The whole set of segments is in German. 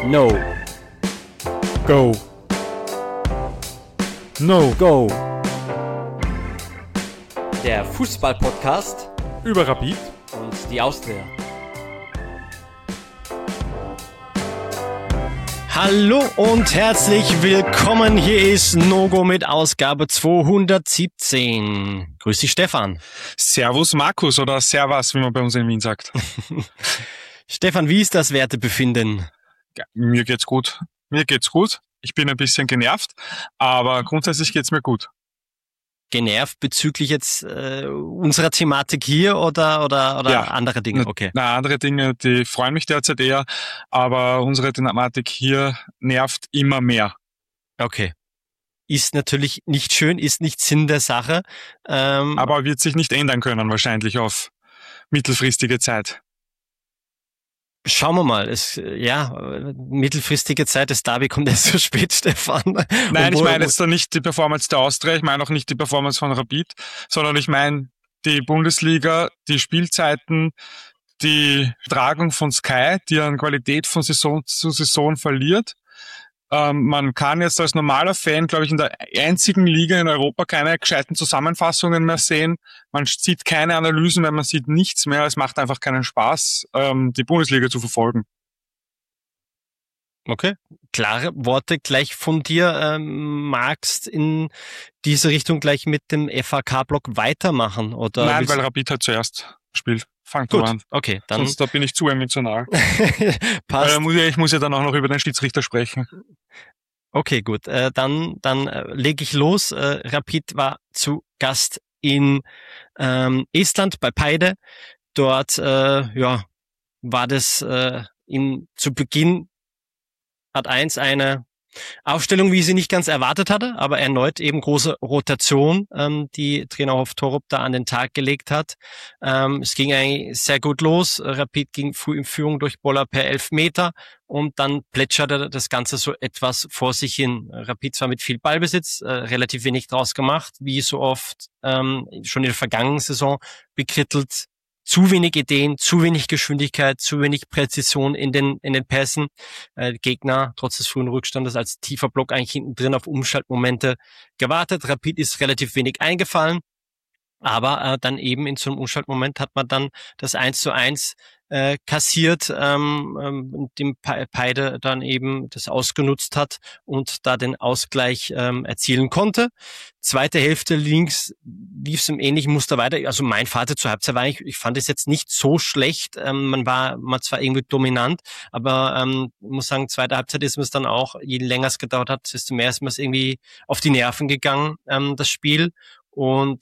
No. Go. No. Go. Der Fußball-Podcast über Rapid und die Austria. Hallo und herzlich willkommen. Hier ist No-Go mit Ausgabe 217. Grüß dich, Stefan. Servus Markus oder Servus, wie man bei uns in Wien sagt. Stefan, wie ist das Wertebefinden? Ja, mir geht's gut. Ich bin ein bisschen genervt, aber grundsätzlich geht's mir gut. Genervt bezüglich jetzt unserer Thematik hier oder ja, andere Dinge? Okay. Na, andere Dinge, die freuen mich derzeit eher, aber unsere Thematik hier nervt immer mehr. Okay. Ist natürlich nicht schön, ist nicht Sinn der Sache. Aber wird sich nicht ändern können wahrscheinlich auf mittelfristige Zeit. Schauen wir mal. Mittelfristige Zeit, das Derby kommt erst so spät, Stefan. Nein, ich meine jetzt da nicht die Performance der Austria, ich meine auch nicht die Performance von Rapid, sondern ich meine die Bundesliga, die Spielzeiten, die Tragung von Sky, die an Qualität von Saison zu Saison verliert. Man kann jetzt als normaler Fan, glaube ich, in der einzigen Liga in Europa keine gescheiten Zusammenfassungen mehr sehen. Man sieht keine Analysen mehr, man sieht nichts mehr. Es macht einfach keinen Spaß, die Bundesliga zu verfolgen. Okay, klare Worte gleich von dir. Magst in diese Richtung gleich mit dem FAK-Block weitermachen? Oder Nein, weil Rapid halt zuerst spielt. Fangt gut an. Okay, dann. Sonst da bin ich zu emotional. Passt. Ich muss ja dann auch noch über den Schiedsrichter sprechen. Okay, gut. Dann lege ich los. Rapid war zu Gast in Estland bei Paide. Dort war das zu Beginn hat 1 eine Aufstellung, wie ich sie nicht ganz erwartet hatte, aber erneut eben große Rotation, die Trainer Hoff Torup da an den Tag gelegt hat. Es ging eigentlich sehr gut los. Rapid ging früh in Führung durch Boller per Elfmeter und dann plätscherte das Ganze so etwas vor sich hin. Rapid zwar mit viel Ballbesitz, relativ wenig draus gemacht, wie so oft schon in der vergangenen Saison bekrittelt. Zu wenig Ideen, zu wenig Geschwindigkeit, zu wenig Präzision in den Pässen. Gegner, trotz des frühen Rückstandes, als tiefer Block eigentlich hinten drin auf Umschaltmomente gewartet. Rapid ist relativ wenig eingefallen. Aber dann eben in so einem Umschaltmoment hat man dann das 1:1 kassiert, dem Paide dann eben das ausgenutzt hat und da den Ausgleich erzielen konnte. Zweite Hälfte links lief es im ähnlichen Muster weiter. Also mein Fazit zur Halbzeit war eigentlich, ich fand es jetzt nicht so schlecht. Man war zwar irgendwie dominant, aber ich muss sagen, zweite Halbzeit ist es dann auch, je länger es gedauert hat, desto mehr ist mir es irgendwie auf die Nerven gegangen, das Spiel. Und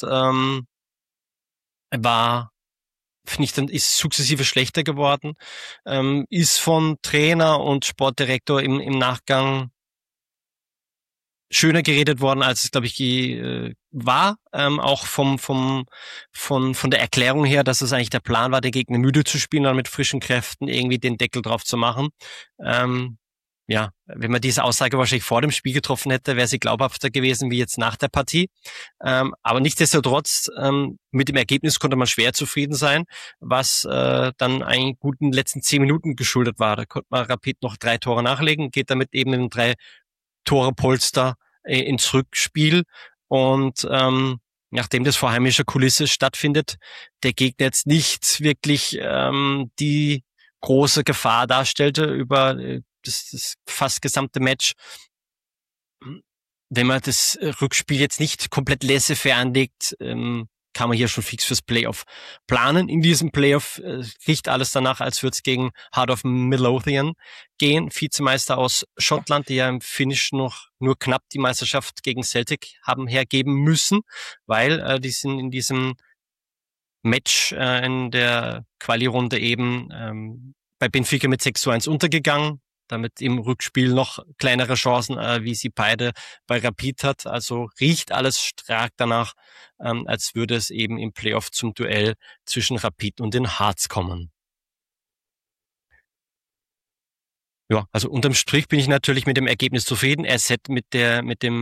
ist sukzessive schlechter geworden, ist von Trainer und Sportdirektor im Nachgang schöner geredet worden, als es, glaube ich, war. Auch von der Erklärung her, dass es eigentlich der Plan war, den Gegner müde zu spielen und mit frischen Kräften irgendwie den Deckel drauf zu machen. Wenn man diese Aussage wahrscheinlich vor dem Spiel getroffen hätte, wäre sie glaubhafter gewesen wie jetzt nach der Partie. Aber nichtsdestotrotz, mit dem Ergebnis konnte man schwer zufrieden sein, was dann einen guten letzten 10 Minuten geschuldet war. Da konnte man Rapid noch 3 Tore nachlegen, geht damit eben in 3 Tore Polster ins Rückspiel. Und nachdem das vor heimischer Kulisse stattfindet, der Gegner jetzt nicht wirklich die große Gefahr darstellte über das fast gesamte Match. Wenn man das Rückspiel jetzt nicht komplett laissez-faire anlegt, kann man hier schon fix fürs Playoff planen. In diesem Playoff riecht alles danach, als würde es gegen Heart of Midlothian gehen. Vizemeister aus Schottland, die ja im Finish noch nur knapp die Meisterschaft gegen Celtic haben hergeben müssen, weil die sind in diesem Match in der Quali-Runde eben bei Benfica mit 6:1 untergegangen. Damit im Rückspiel noch kleinere Chancen, wie sie beide bei Rapid hat. Also riecht alles stark danach, als würde es eben im Playoff zum Duell zwischen Rapid und den Hearts kommen. Ja, also unterm Strich bin ich natürlich mit dem Ergebnis zufrieden. RZ mit der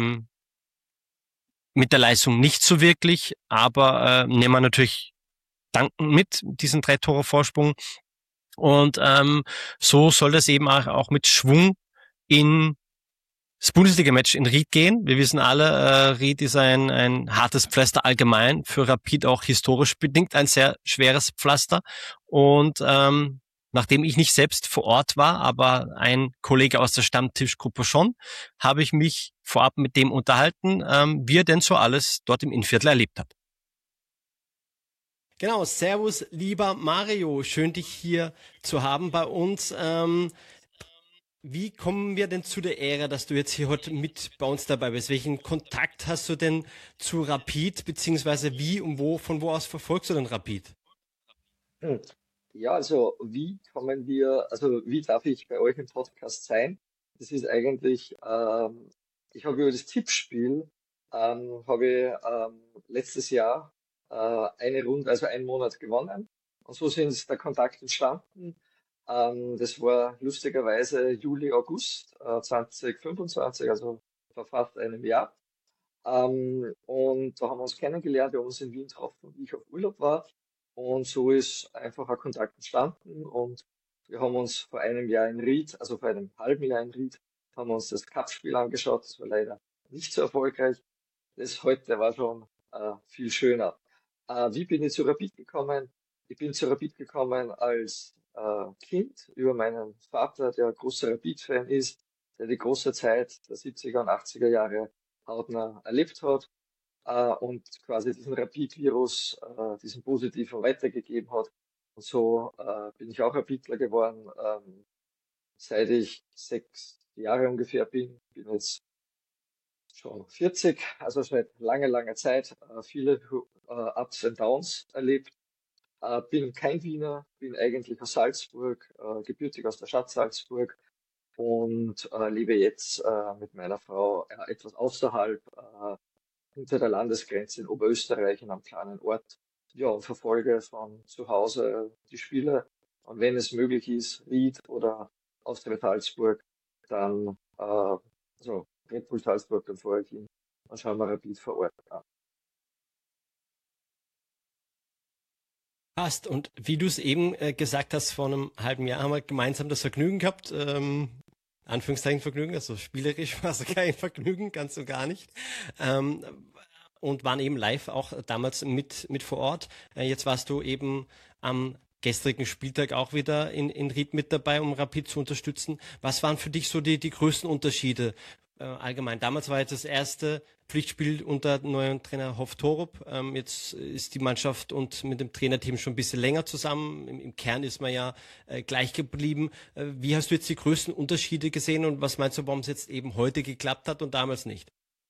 Leistung nicht so wirklich, aber nehmen wir natürlich dankend mit, diesen 3 Tore Vorsprung. Und so soll das eben auch mit Schwung in das Bundesliga-Match in Ried gehen. Wir wissen alle, Ried ist ein hartes Pflaster allgemein, für Rapid auch historisch bedingt ein sehr schweres Pflaster. Und nachdem ich nicht selbst vor Ort war, aber ein Kollege aus der Stammtischgruppe schon, habe ich mich vorab mit dem unterhalten, wie er denn so alles dort im Innviertel erlebt hat. Genau, servus, lieber Mario, schön dich hier zu haben bei uns. Wie kommen wir denn zu der Ehre, dass du jetzt hier heute mit bei uns dabei bist? Welchen Kontakt hast du denn zu Rapid, beziehungsweise wie und wo, von wo aus verfolgst du denn Rapid? Hm. Ja, also wie darf ich bei euch im Podcast sein? Das ist eigentlich, ich habe über das Tippspiel, habe ich letztes Jahr eine Runde, also einen Monat gewonnen. Und so ist der Kontakt entstanden. Das war lustigerweise Juli, August 2025, also vor fast einem Jahr. Und da haben wir uns kennengelernt, wir haben uns in Wien getroffen, wie ich auf Urlaub war. Und so ist einfach ein Kontakt entstanden. Und wir haben uns vor einem Jahr in Ried, also vor einem halben Jahr in Ried, haben wir uns das Cup-Spiel angeschaut. Das war leider nicht so erfolgreich. Das heute war schon viel schöner. Wie bin ich zu Rapid gekommen? Ich bin zu Rapid gekommen als Kind über meinen Vater, der großer Rapid-Fan ist, der die große Zeit der 70er und 80er Jahre hautnah erlebt hat und quasi diesen Rapid-Virus, diesen positiven weitergegeben hat. Und so bin ich auch Rapidler geworden, seit ich 6 Jahre ungefähr bin jetzt schon 40, also seit langer Zeit viele Ups und Downs erlebt. Bin kein Wiener, bin eigentlich aus Salzburg, gebürtig aus der Stadt Salzburg und lebe jetzt mit meiner Frau etwas außerhalb, hinter der Landesgrenze in Oberösterreich in einem kleinen Ort. Ja, und verfolge von zu Hause die Spiele. Und wenn es möglich ist, Ried oder Austria Salzburg, dann, also Red Bull Salzburg, dann fahre ich hin und schaue mir Rapid vor Ort an. Passt. Und wie du es eben gesagt hast, vor einem halben Jahr haben wir gemeinsam das Vergnügen gehabt, Anführungszeichen Vergnügen, also spielerisch war es kein Vergnügen, ganz und gar nicht. Ähm, und waren eben live auch damals mit vor Ort. Jetzt warst du eben am gestrigen Spieltag auch wieder in Ried mit dabei, um Rapid zu unterstützen. Was waren für dich so die größten Unterschiede allgemein? Damals war jetzt das erste Pflichtspiel unter neuen Trainer Hoff Torup. Jetzt ist die Mannschaft und mit dem Trainerteam schon ein bisschen länger zusammen. Im Kern ist man ja gleich geblieben. Wie hast du jetzt die größten Unterschiede gesehen und was meinst du, warum es jetzt eben heute geklappt hat und damals nicht?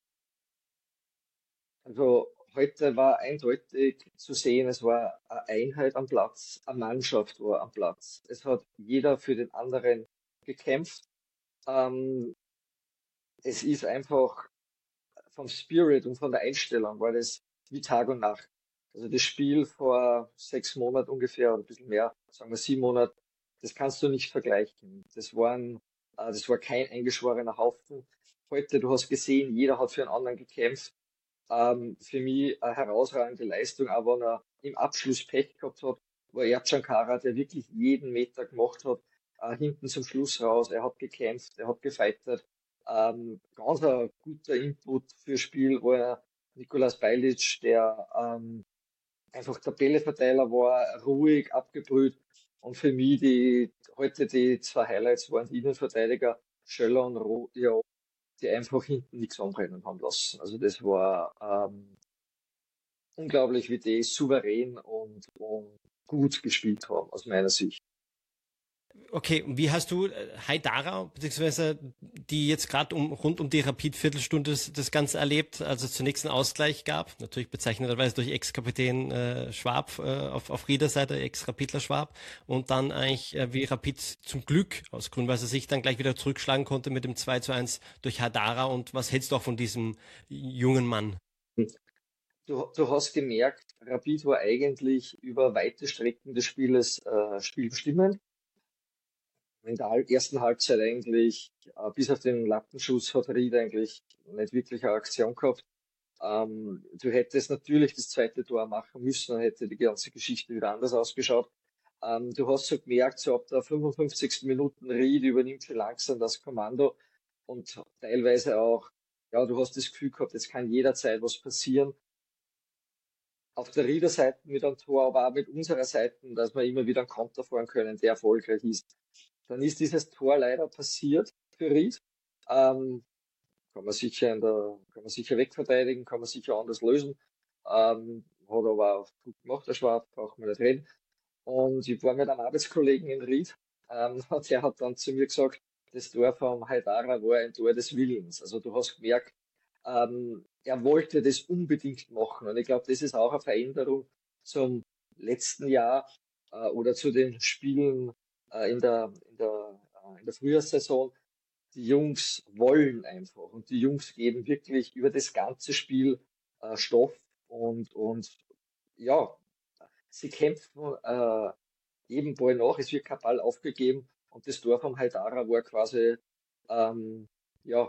Also heute war eindeutig zu sehen, es war eine Einheit am Platz, eine Mannschaft war am Platz. Es hat jeder für den anderen gekämpft. Ähm, Es ist einfach vom Spirit und von der Einstellung war das wie Tag und Nacht. Also das Spiel vor 6 Monaten ungefähr oder ein bisschen mehr, sagen wir 7 Monate, das kannst du nicht vergleichen. Das war kein eingeschworener Haufen. Heute, du hast gesehen, jeder hat für einen anderen gekämpft. Für mich eine herausragende Leistung, auch wenn er im Abschluss Pech gehabt hat, war Ercan Kara, der wirklich jeden Meter gemacht hat, hinten zum Schluss raus. Er hat gekämpft, er hat gefeitet. Ganz ein guter Input für Spiel war Nikolas Bajlic, der einfach Tabellenverteiler war, ruhig, abgebrüht. Und für mich heute die zwei Highlights waren die Innenverteidiger Schöller und ja, die einfach hinten nichts anbrennen haben lassen. Also das war unglaublich, wie die souverän und gut gespielt haben, aus meiner Sicht. Okay, und wie hast du Haidara, beziehungsweise die jetzt gerade rund um die Rapid-Viertelstunde das Ganze erlebt, als es zunächst einen Ausgleich gab, natürlich bezeichneterweise durch Ex-Kapitän Schwab auf Rieder Seite, Ex-Rapidler Schwab, und dann eigentlich wie Rapid zum Glück aus grün-weißer Sicht dann gleich wieder zurückschlagen konnte mit dem 2:1 durch Haidara. Und was hältst du auch von diesem jungen Mann? Du hast gemerkt, Rapid war eigentlich über weite Strecken des Spieles spielbestimmend. In der ersten Halbzeit eigentlich, bis auf den Lattenschuss hat Ried eigentlich nicht wirklich eine Aktion gehabt. Du hättest natürlich das zweite Tor machen müssen, dann hätte die ganze Geschichte wieder anders ausgeschaut. Du hast so gemerkt, so ab der 55. Minuten Ried übernimmt schon langsam das Kommando und teilweise auch, ja, du hast das Gefühl gehabt, jetzt kann jederzeit was passieren. Auf der Rieder Seite mit einem Tor, aber auch mit unserer Seite, dass wir immer wieder einen Konter fahren können, der erfolgreich ist. Dann ist dieses Tor leider passiert für Ried. Kann man sicher wegverteidigen, kann man sicher anders lösen. Hat aber auch gut gemacht, der Schwab, braucht man nicht reden. Und ich war mit einem Arbeitskollegen in Ried, und der hat dann zu mir gesagt, das Tor vom Haidara war ein Tor des Willens. Also du hast gemerkt, er wollte das unbedingt machen. Und ich glaube, das ist auch eine Veränderung zum letzten Jahr oder zu den Spielen in der Frühjahrssaison. Die Jungs wollen einfach und die Jungs geben wirklich über das ganze Spiel Stoff und ja, sie kämpfen jedem Ball nach, es wird kein Ball aufgegeben und das Tor vom Haidara war quasi ja,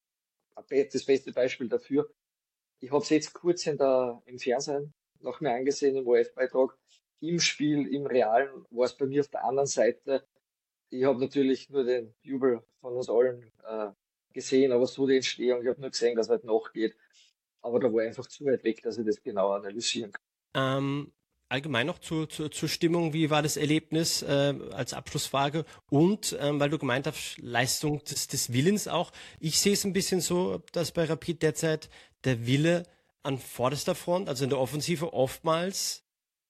das beste Beispiel dafür. Ich habe es jetzt kurz im Fernsehen noch mir angesehen, im ORF-Beitrag. Im Spiel, im Realen, war es bei mir auf der anderen Seite. Ich habe natürlich nur den Jubel von uns allen gesehen, aber so die Entstehung, ich habe nur gesehen, dass es halt nachgeht. Aber da war einfach zu weit weg, dass ich das genau analysieren kann. Allgemein noch zur Stimmung, wie war das Erlebnis als Abschlussfrage? Und weil du gemeint hast, Leistung des Willens auch. Ich sehe es ein bisschen so, dass bei Rapid derzeit der Wille an vorderster Front, also in der Offensive oftmals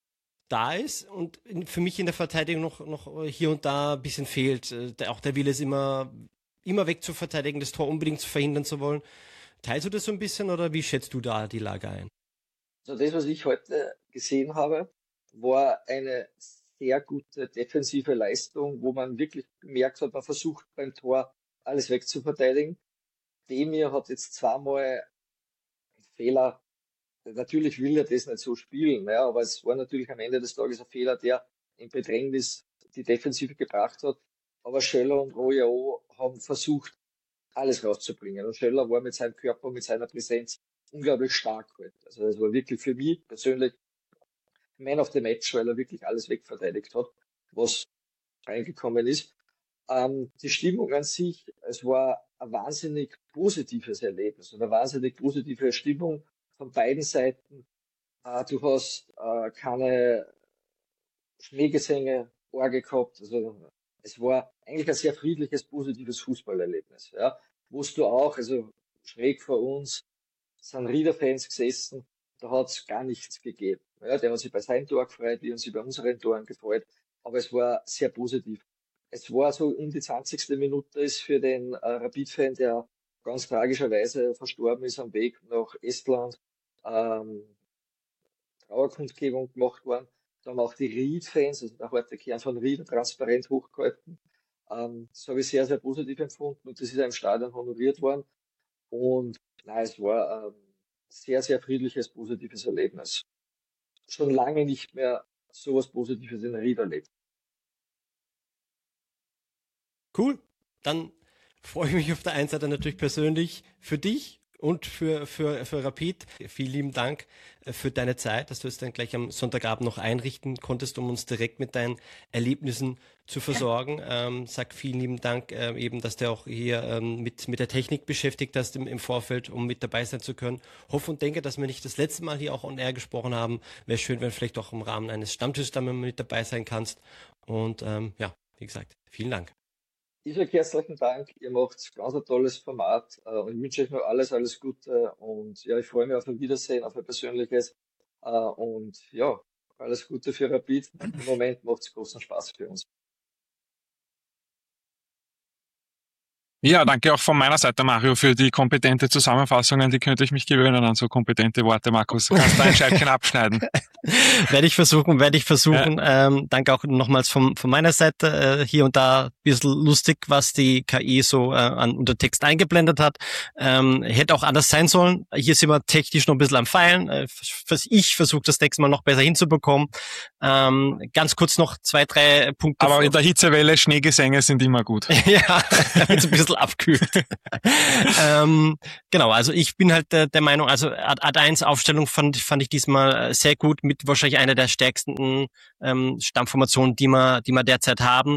da ist und für mich in der Verteidigung noch hier und da ein bisschen fehlt. Auch der Wille ist immer weg zu verteidigen, das Tor unbedingt zu verhindern zu wollen. Teilst du das so ein bisschen oder wie schätzt du da die Lage ein? Also das, was ich heute gesehen habe, war eine sehr gute defensive Leistung, wo man wirklich gemerkt hat, man versucht beim Tor alles wegzuverteidigen. Demir hat jetzt zweimal einen Fehler. Natürlich will er das nicht so spielen, ja, aber es war natürlich am Ende des Tages ein Fehler, der in Bedrängnis die Defensive gebracht hat. Aber Schöller und Royao haben versucht, alles rauszubringen. Und Schöller war mit seinem Körper, mit seiner Präsenz unglaublich stark heute. Also das war wirklich für mich persönlich Man of the Match, weil er wirklich alles wegverteidigt hat, was reingekommen ist. Die Stimmung an sich, es war ein wahnsinnig positives Erlebnis und eine wahnsinnig positive Stimmung von beiden Seiten. Du hast keine Schmähgesänge, Orgel gehabt. Also es war eigentlich ein sehr friedliches, positives Fußballerlebnis. Ja, wo du auch, also schräg vor uns, sind Rieder-Fans gesessen, da hat es gar nichts gegeben. Ja, der hat sich bei seinem Tor gefreut, wir haben sich bei unseren Toren gefreut, aber es war sehr positiv. Es war so um die 20. Minute ist für den Rapid-Fan, der ganz tragischerweise verstorben ist am Weg nach Estland, Trauerkundgebung gemacht worden. Da haben auch die Ried-Fans, also der harte Kern von Ried, transparent hochgehalten. Das habe ich sehr, sehr positiv empfunden und das ist im Stadion honoriert worden. Und nein, es war ein sehr, sehr friedliches, positives Erlebnis. Schon lange nicht mehr sowas Positives in Ried erlebt. Cool. Dann freue ich mich auf der einen Seite natürlich persönlich für dich und für Rapid. Vielen lieben Dank für deine Zeit, dass du es dann gleich am Sonntagabend noch einrichten konntest, um uns direkt mit deinen Erlebnissen zu versorgen. Sag vielen lieben Dank eben, dass du auch hier mit der Technik beschäftigt hast im Vorfeld, um mit dabei sein zu können. Hoffe und denke, dass wir nicht das letzte Mal hier auch on air gesprochen haben. Wäre schön, wenn du vielleicht auch im Rahmen eines Stammtisches dann mit dabei sein kannst. Und ja, wie gesagt, vielen Dank. Ich sage herzlichen Dank, ihr macht ganz ein tolles Format und ich wünsche euch noch alles Gute und ja, ich freue mich auf ein Wiedersehen, auf ein persönliches und ja, alles Gute für Rapid. Im Moment macht es großen Spaß für uns. Ja, danke auch von meiner Seite, Mario, für die kompetente Zusammenfassungen. Die könnte ich mich gewöhnen an so kompetente Worte, Markus. Du kannst da ein Scheibchen abschneiden. Werde ich versuchen. Ja. Danke auch nochmals von meiner Seite. Hier und da ein bisschen lustig, was die KI so an Untertext eingeblendet hat. Hätte auch anders sein sollen. Hier sind wir technisch noch ein bisschen am Feilen. Ich versuche das nächste Mal noch besser hinzubekommen. Ganz kurz noch 2, 3 Punkte. Aber in der Hitzewelle Schneegesänge sind immer gut. Ja, damit es ein bisschen abkühlt. Genau, also ich bin halt der Meinung, also Ad 1 Aufstellung fand ich diesmal sehr gut mit wahrscheinlich einer der stärksten Stammformationen, die wir derzeit haben.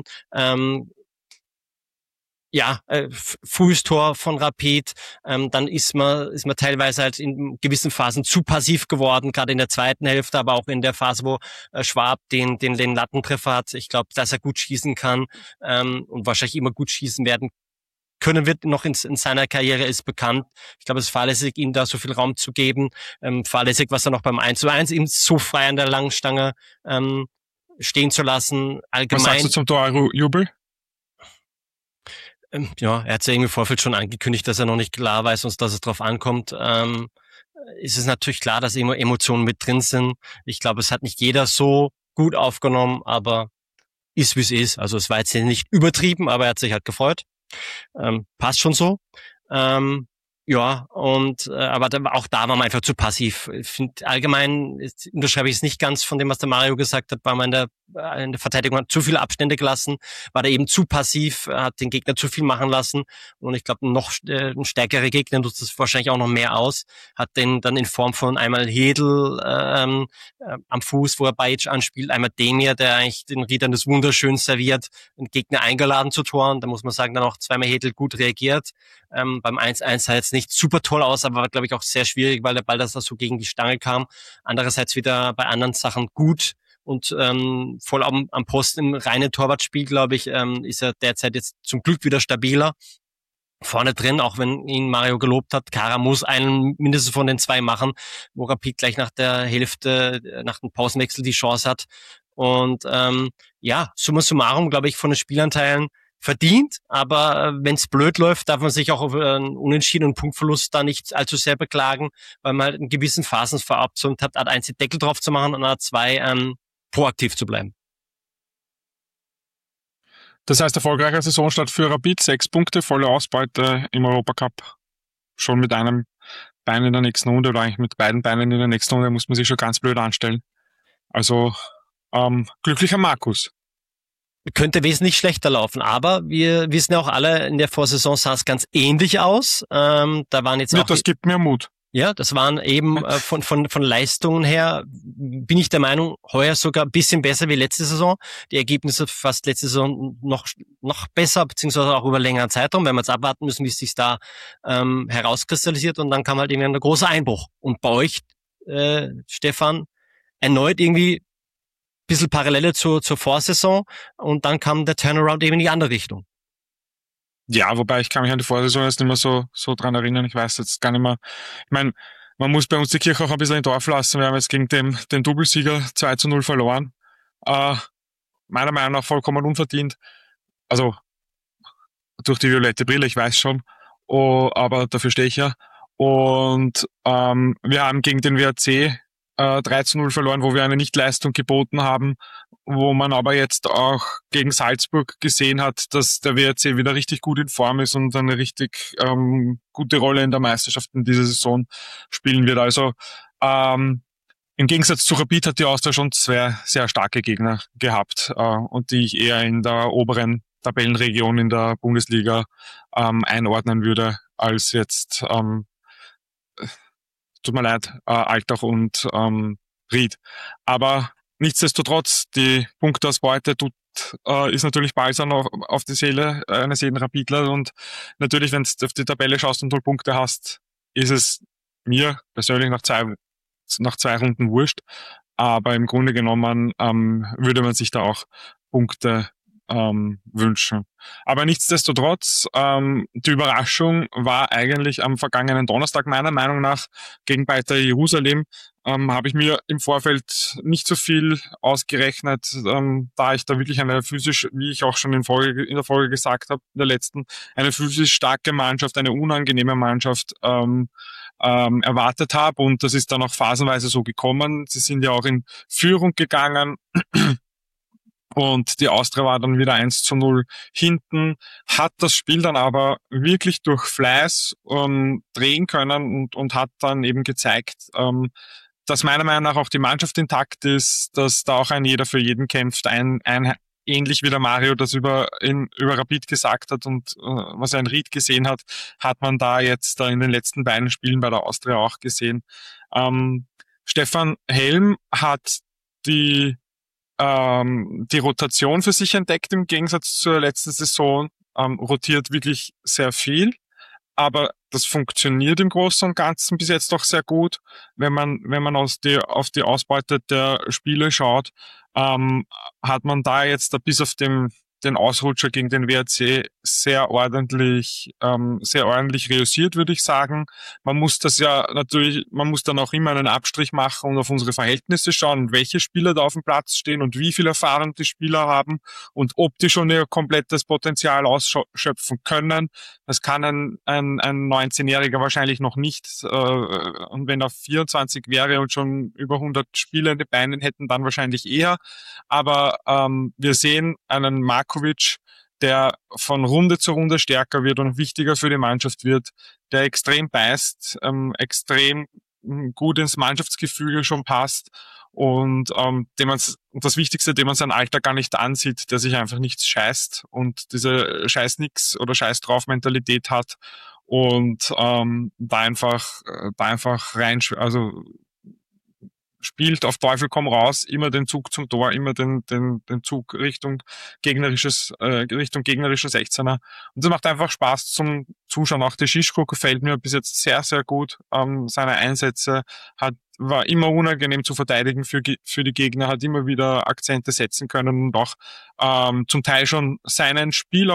Frühes Tor von Rapid, dann ist man teilweise halt in gewissen Phasen zu passiv geworden, gerade in der zweiten Hälfte, aber auch in der Phase, wo Schwab den Lattentreffer hat. Ich glaube, dass er gut schießen kann und wahrscheinlich immer gut schießen werden können wird noch in seiner Karriere, ist bekannt. Ich glaube, es ist fahrlässig, ihm da so viel Raum zu geben. Fahrlässig, was er noch beim 1:1 ihm so frei an der langen Stange stehen zu lassen. Allgemein, was sagst du zum Torjubel? Ja, er hat es ja irgendwie im Vorfeld schon angekündigt, dass er noch nicht klar weiß und dass es drauf ankommt. Ist es natürlich klar, dass immer Emotionen mit drin sind. Ich glaube, es hat nicht jeder so gut aufgenommen, aber ist wie es ist. Also es war jetzt nicht übertrieben, aber er hat sich halt gefreut. Passt schon so. Aber auch da war man einfach zu passiv. Ich finde, allgemein unterschreibe ich es nicht ganz von dem, was der Mario gesagt hat, war man in der Verteidigung hat zu viele Abstände gelassen, war da eben zu passiv, hat den Gegner zu viel machen lassen und ich glaube, ein stärkerer Gegner nutzt das wahrscheinlich auch noch mehr aus, hat den dann in Form von einmal Hedl am Fuß, wo er Bajic anspielt, einmal Demir, der eigentlich den Riedern das wunderschön serviert, den Gegner eingeladen zu Toren, da muss man sagen, dann auch zweimal Hedl gut reagiert. Beim 1:1 sah jetzt nicht super toll aus, aber war, glaube ich, auch sehr schwierig, weil der Ball da so gegen die Stange kam. Andererseits wieder bei anderen Sachen gut und voll am Posten im reinen Torwartspiel, glaube ich, ist er derzeit jetzt zum Glück wieder stabiler. Vorne drin, auch wenn ihn Mario gelobt hat, Kara muss einen mindestens von den zwei machen, wo Rapid gleich nach der Hälfte, nach dem Pausenwechsel die Chance hat. Und summa summarum, glaube ich, von den Spielanteilen verdient, aber wenn es blöd läuft, darf man sich auch auf einen Unentschieden und Punktverlust da nicht allzu sehr beklagen, weil man halt in gewissen Phasen verabsäumt hat, Art 1 den Deckel drauf zu machen und Art 2 proaktiv zu bleiben. Das heißt, erfolgreicher Saisonstart für Rapid, 6 Punkte, volle Ausbeute im Europacup. Schon mit einem Bein in der nächsten Runde oder eigentlich mit beiden Beinen in der nächsten Runde muss man sich schon ganz blöd anstellen. Also glücklicher Markus. Könnte wesentlich schlechter laufen, aber wir wissen ja auch alle, in der Vorsaison sah es ganz ähnlich aus. Da waren jetzt auch das gibt mir Mut. Ja, das waren eben von Leistungen her, bin ich der Meinung, heuer sogar ein bisschen besser wie letzte Saison. Die Ergebnisse fast letzte Saison noch besser, beziehungsweise auch über längeren Zeitraum, wenn wir jetzt abwarten müssen, wie es sich da herauskristallisiert und dann kam halt irgendwie ein großer Einbruch. Und bei euch, Stefan, erneut irgendwie ein bisschen Parallele zur Vorsaison und dann kam der Turnaround eben in die andere Richtung. Ja, wobei ich kann mich an die Vorsaison jetzt nicht mehr so dran erinnern. Ich weiß jetzt gar nicht mehr. Ich meine, man muss bei uns die Kirche auch ein bisschen in Dorf lassen. Wir haben jetzt gegen den Doublesieger 2:0 verloren. Meiner Meinung nach vollkommen unverdient. Also durch die violette Brille, ich weiß schon. Aber dafür stehe ich ja. Und wir haben gegen den WRC 3:0 verloren, wo wir eine Nichtleistung geboten haben, wo man aber jetzt auch gegen Salzburg gesehen hat, dass der WRC wieder richtig gut in Form ist und eine richtig gute Rolle in der Meisterschaft in dieser Saison spielen wird. Also im Gegensatz zu Rapid hat die Austria schon zwei sehr starke Gegner gehabt und die ich eher in der oberen Tabellenregion in der Bundesliga einordnen würde, als jetzt tut mir leid, Altach und Ried. Aber nichtsdestotrotz, die Punktausbeute ist natürlich balsam auf die Seele eines jeden Rapidler und natürlich, wenn du auf die Tabelle schaust und 0 Punkte hast, ist es mir persönlich nach zwei Runden wurscht. Aber im Grunde genommen würde man sich da auch Punkte wünschen. Aber nichtsdestotrotz, die Überraschung war eigentlich am vergangenen Donnerstag meiner Meinung nach gegen Beitar Jerusalem. Habe ich mir im Vorfeld nicht so viel ausgerechnet, da ich da wirklich eine physisch, wie ich auch schon in der Folge gesagt habe, in der letzten, eine physisch starke Mannschaft, eine unangenehme Mannschaft erwartet habe und das ist dann auch phasenweise so gekommen. Sie sind ja auch in Führung gegangen. Und die Austria war dann wieder 1:0 hinten, hat das Spiel dann aber wirklich durch Fleiß drehen können und hat dann eben gezeigt, dass meiner Meinung nach auch die Mannschaft intakt ist, dass da auch ein jeder für jeden kämpft, ähnlich wie der Mario das über Rapid gesagt hat und was er in Ried gesehen hat man da jetzt in den letzten beiden Spielen bei der Austria auch gesehen. Stefan Helm hat die Rotation für sich entdeckt im Gegensatz zur letzten Saison, rotiert wirklich sehr viel, aber das funktioniert im Großen und Ganzen bis jetzt doch sehr gut. Wenn man auf die Ausbeute der Spiele schaut, hat man da jetzt bis auf den Ausrutscher gegen den WRC sehr ordentlich reüssiert, würde ich sagen. Man muss dann auch immer einen Abstrich machen und auf unsere Verhältnisse schauen, welche Spieler da auf dem Platz stehen und wie viel Erfahrung die Spieler haben und ob die schon ihr komplettes Potenzial ausschöpfen können. Das kann ein 19-Jähriger wahrscheinlich noch nicht. Und wenn er 24 wäre und schon über 100 Spiele in den Beinen hätten, dann wahrscheinlich eher. Aber wir sehen einen Markovic, der von Runde zu Runde stärker wird und wichtiger für die Mannschaft wird, der extrem beißt, extrem gut ins Mannschaftsgefüge schon passt und das Wichtigste, dem man sein Alter gar nicht ansieht, der sich einfach nichts scheißt und diese Scheiß nix oder Scheiß drauf Mentalität hat und da einfach rein, also spielt auf Teufel komm raus, immer den Zug zum Tor, immer den Zug Richtung gegnerisches 16er. Und das macht einfach Spaß zum Zuschauen. Auch die Schischko gefällt mir bis jetzt sehr, sehr gut. Seine Einsätze war immer unangenehm zu verteidigen für die Gegner, hat immer wieder Akzente setzen können und auch zum Teil schon seinen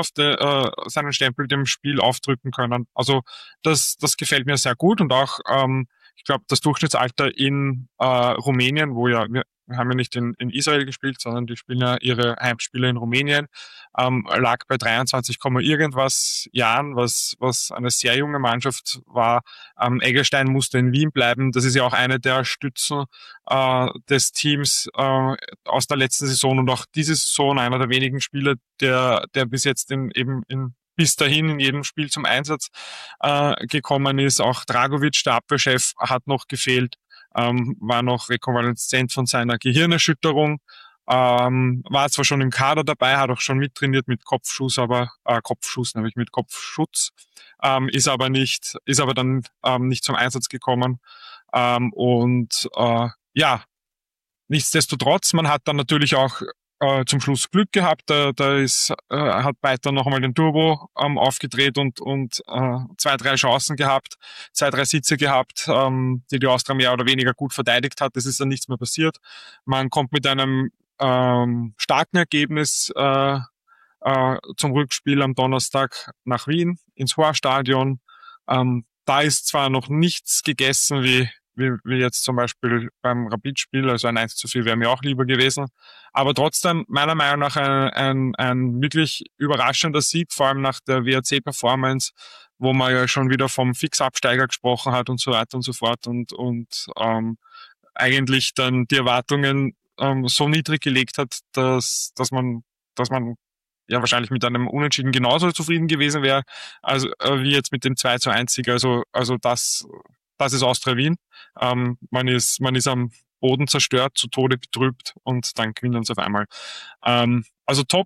Stempel dem Spiel aufdrücken können. Also das gefällt mir sehr gut und auch ich glaube, das Durchschnittsalter in Rumänien, wir haben ja nicht in Israel gespielt, sondern die spielen ja ihre Heimspiele in Rumänien, lag bei 23, irgendwas Jahren, was eine sehr junge Mannschaft war. Eggestein musste in Wien bleiben. Das ist ja auch eine der Stützen des Teams aus der letzten Saison und auch diese Saison einer der wenigen Spieler, der bis jetzt bis dahin in jedem Spiel zum Einsatz gekommen ist. Auch Dragovic, der Abwehrchef, hat noch gefehlt, war noch rekonvaleszent von seiner Gehirnerschütterung, war zwar schon im Kader dabei, hat auch schon mittrainiert mit Kopfschutz, ist aber dann nicht zum Einsatz gekommen. Nichtsdestotrotz, man hat dann natürlich auch zum Schluss Glück gehabt, hat Beiter noch einmal den Turbo aufgedreht und 2-3 Chancen gehabt, 2-3 Sitze gehabt, die Austria mehr oder weniger gut verteidigt hat. Es ist dann nichts mehr passiert. Man kommt mit einem starken Ergebnis zum Rückspiel am Donnerstag nach Wien ins Horststadion. Da ist zwar noch nichts gegessen wie jetzt zum Beispiel beim Rapid-Spiel, also ein 1:4 wäre mir auch lieber gewesen. Aber trotzdem, meiner Meinung nach, ein wirklich überraschender Sieg, vor allem nach der WRC-Performance, wo man ja schon wieder vom Fixabsteiger gesprochen hat und so weiter und so fort und eigentlich dann die Erwartungen so niedrig gelegt hat, dass man ja wahrscheinlich mit einem Unentschieden genauso zufrieden gewesen wäre, also wie jetzt mit dem 2:1. Also das ist Austria Wien. Man ist am Boden zerstört, zu Tode betrübt und dann gewinnen sie auf einmal. Also top.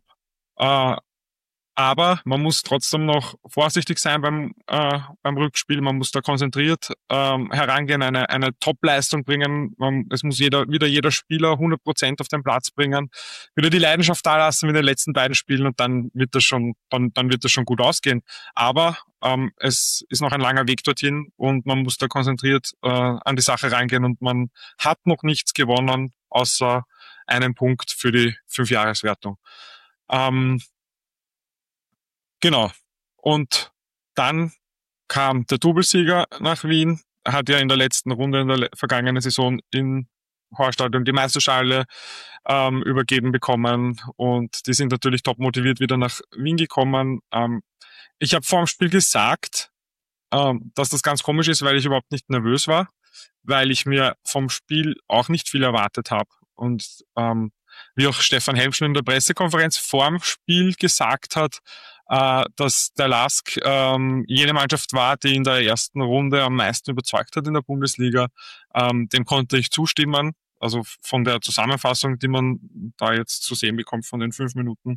Aber man muss trotzdem noch vorsichtig sein beim Rückspiel. Man muss da konzentriert herangehen, eine Top-Leistung bringen. Es muss wieder jeder Spieler 100% auf den Platz bringen. Wieder die Leidenschaft da lassen wie in den letzten beiden Spielen und dann wird das schon gut ausgehen. Aber es ist noch ein langer Weg dorthin und man muss da konzentriert an die Sache reingehen und man hat noch nichts gewonnen, außer einen Punkt für die 5-Jahreswertung. Genau. Und dann kam der Doublesieger nach Wien, hat ja in der letzten Runde in der vergangenen Saison in Horststadion die Meisterschale übergeben bekommen und die sind natürlich top motiviert wieder nach Wien gekommen. Ich habe vor dem Spiel gesagt, dass das ganz komisch ist, weil ich überhaupt nicht nervös war, weil ich mir vom Spiel auch nicht viel erwartet habe. Und wie auch Stefan Helm schon in der Pressekonferenz vor dem Spiel gesagt hat, dass der LASK jene Mannschaft war, die in der ersten Runde am meisten überzeugt hat in der Bundesliga. Dem konnte ich zustimmen. Also von der Zusammenfassung, die man da jetzt zu sehen bekommt von den 5 Minuten,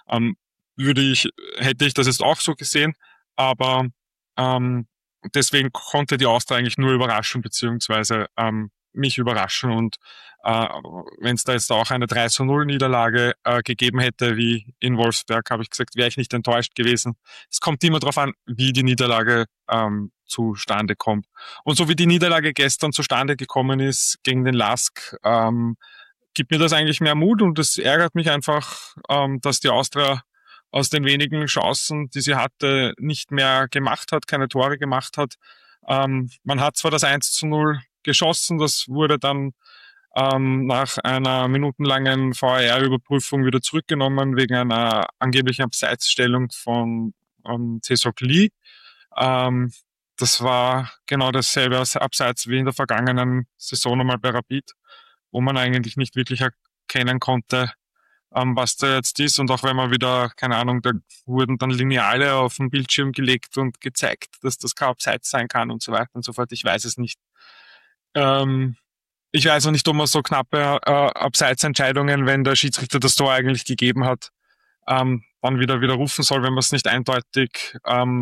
hätte ich das jetzt auch so gesehen. Aber deswegen konnte die Austria eigentlich nur überraschen, beziehungsweise mich überraschen. Und wenn es da jetzt auch eine 3:0 Niederlage gegeben hätte, wie in Wolfsberg, habe ich gesagt, wäre ich nicht enttäuscht gewesen. Es kommt immer darauf an, wie die Niederlage zustande kommt. Und so wie die Niederlage gestern zustande gekommen ist gegen den LASK, gibt mir das eigentlich mehr Mut, und es ärgert mich einfach, dass die Austria aus den wenigen Chancen, die sie hatte, nicht mehr gemacht hat, keine Tore gemacht hat. Man hat zwar das 1:0 geschossen, das wurde dann nach einer minutenlangen VAR-Überprüfung wieder zurückgenommen wegen einer angeblichen Abseitsstellung von Cesok Lee. Das war genau dasselbe Abseits wie in der vergangenen Saison einmal bei Rapid, wo man eigentlich nicht wirklich erkennen konnte, was da jetzt ist. Und auch wenn man wieder, keine Ahnung, da wurden dann Lineale auf den Bildschirm gelegt und gezeigt, dass das kein Abseits sein kann und so weiter und so fort. Ich weiß es nicht. Ich weiß auch nicht, ob man so knappe Abseitsentscheidungen, wenn der Schiedsrichter das Tor eigentlich gegeben hat, dann wieder rufen soll, wenn man es nicht eindeutig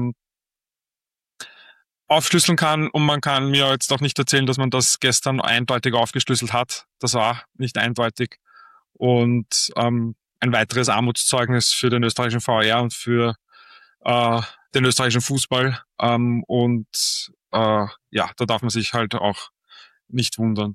aufschlüsseln kann. Und man kann mir jetzt auch nicht erzählen, dass man das gestern eindeutig aufgeschlüsselt hat. Das war nicht eindeutig. Und ein weiteres Armutszeugnis für den österreichischen VAR und für den österreichischen Fußball. Ja, da darf man sich halt auch nicht wundern.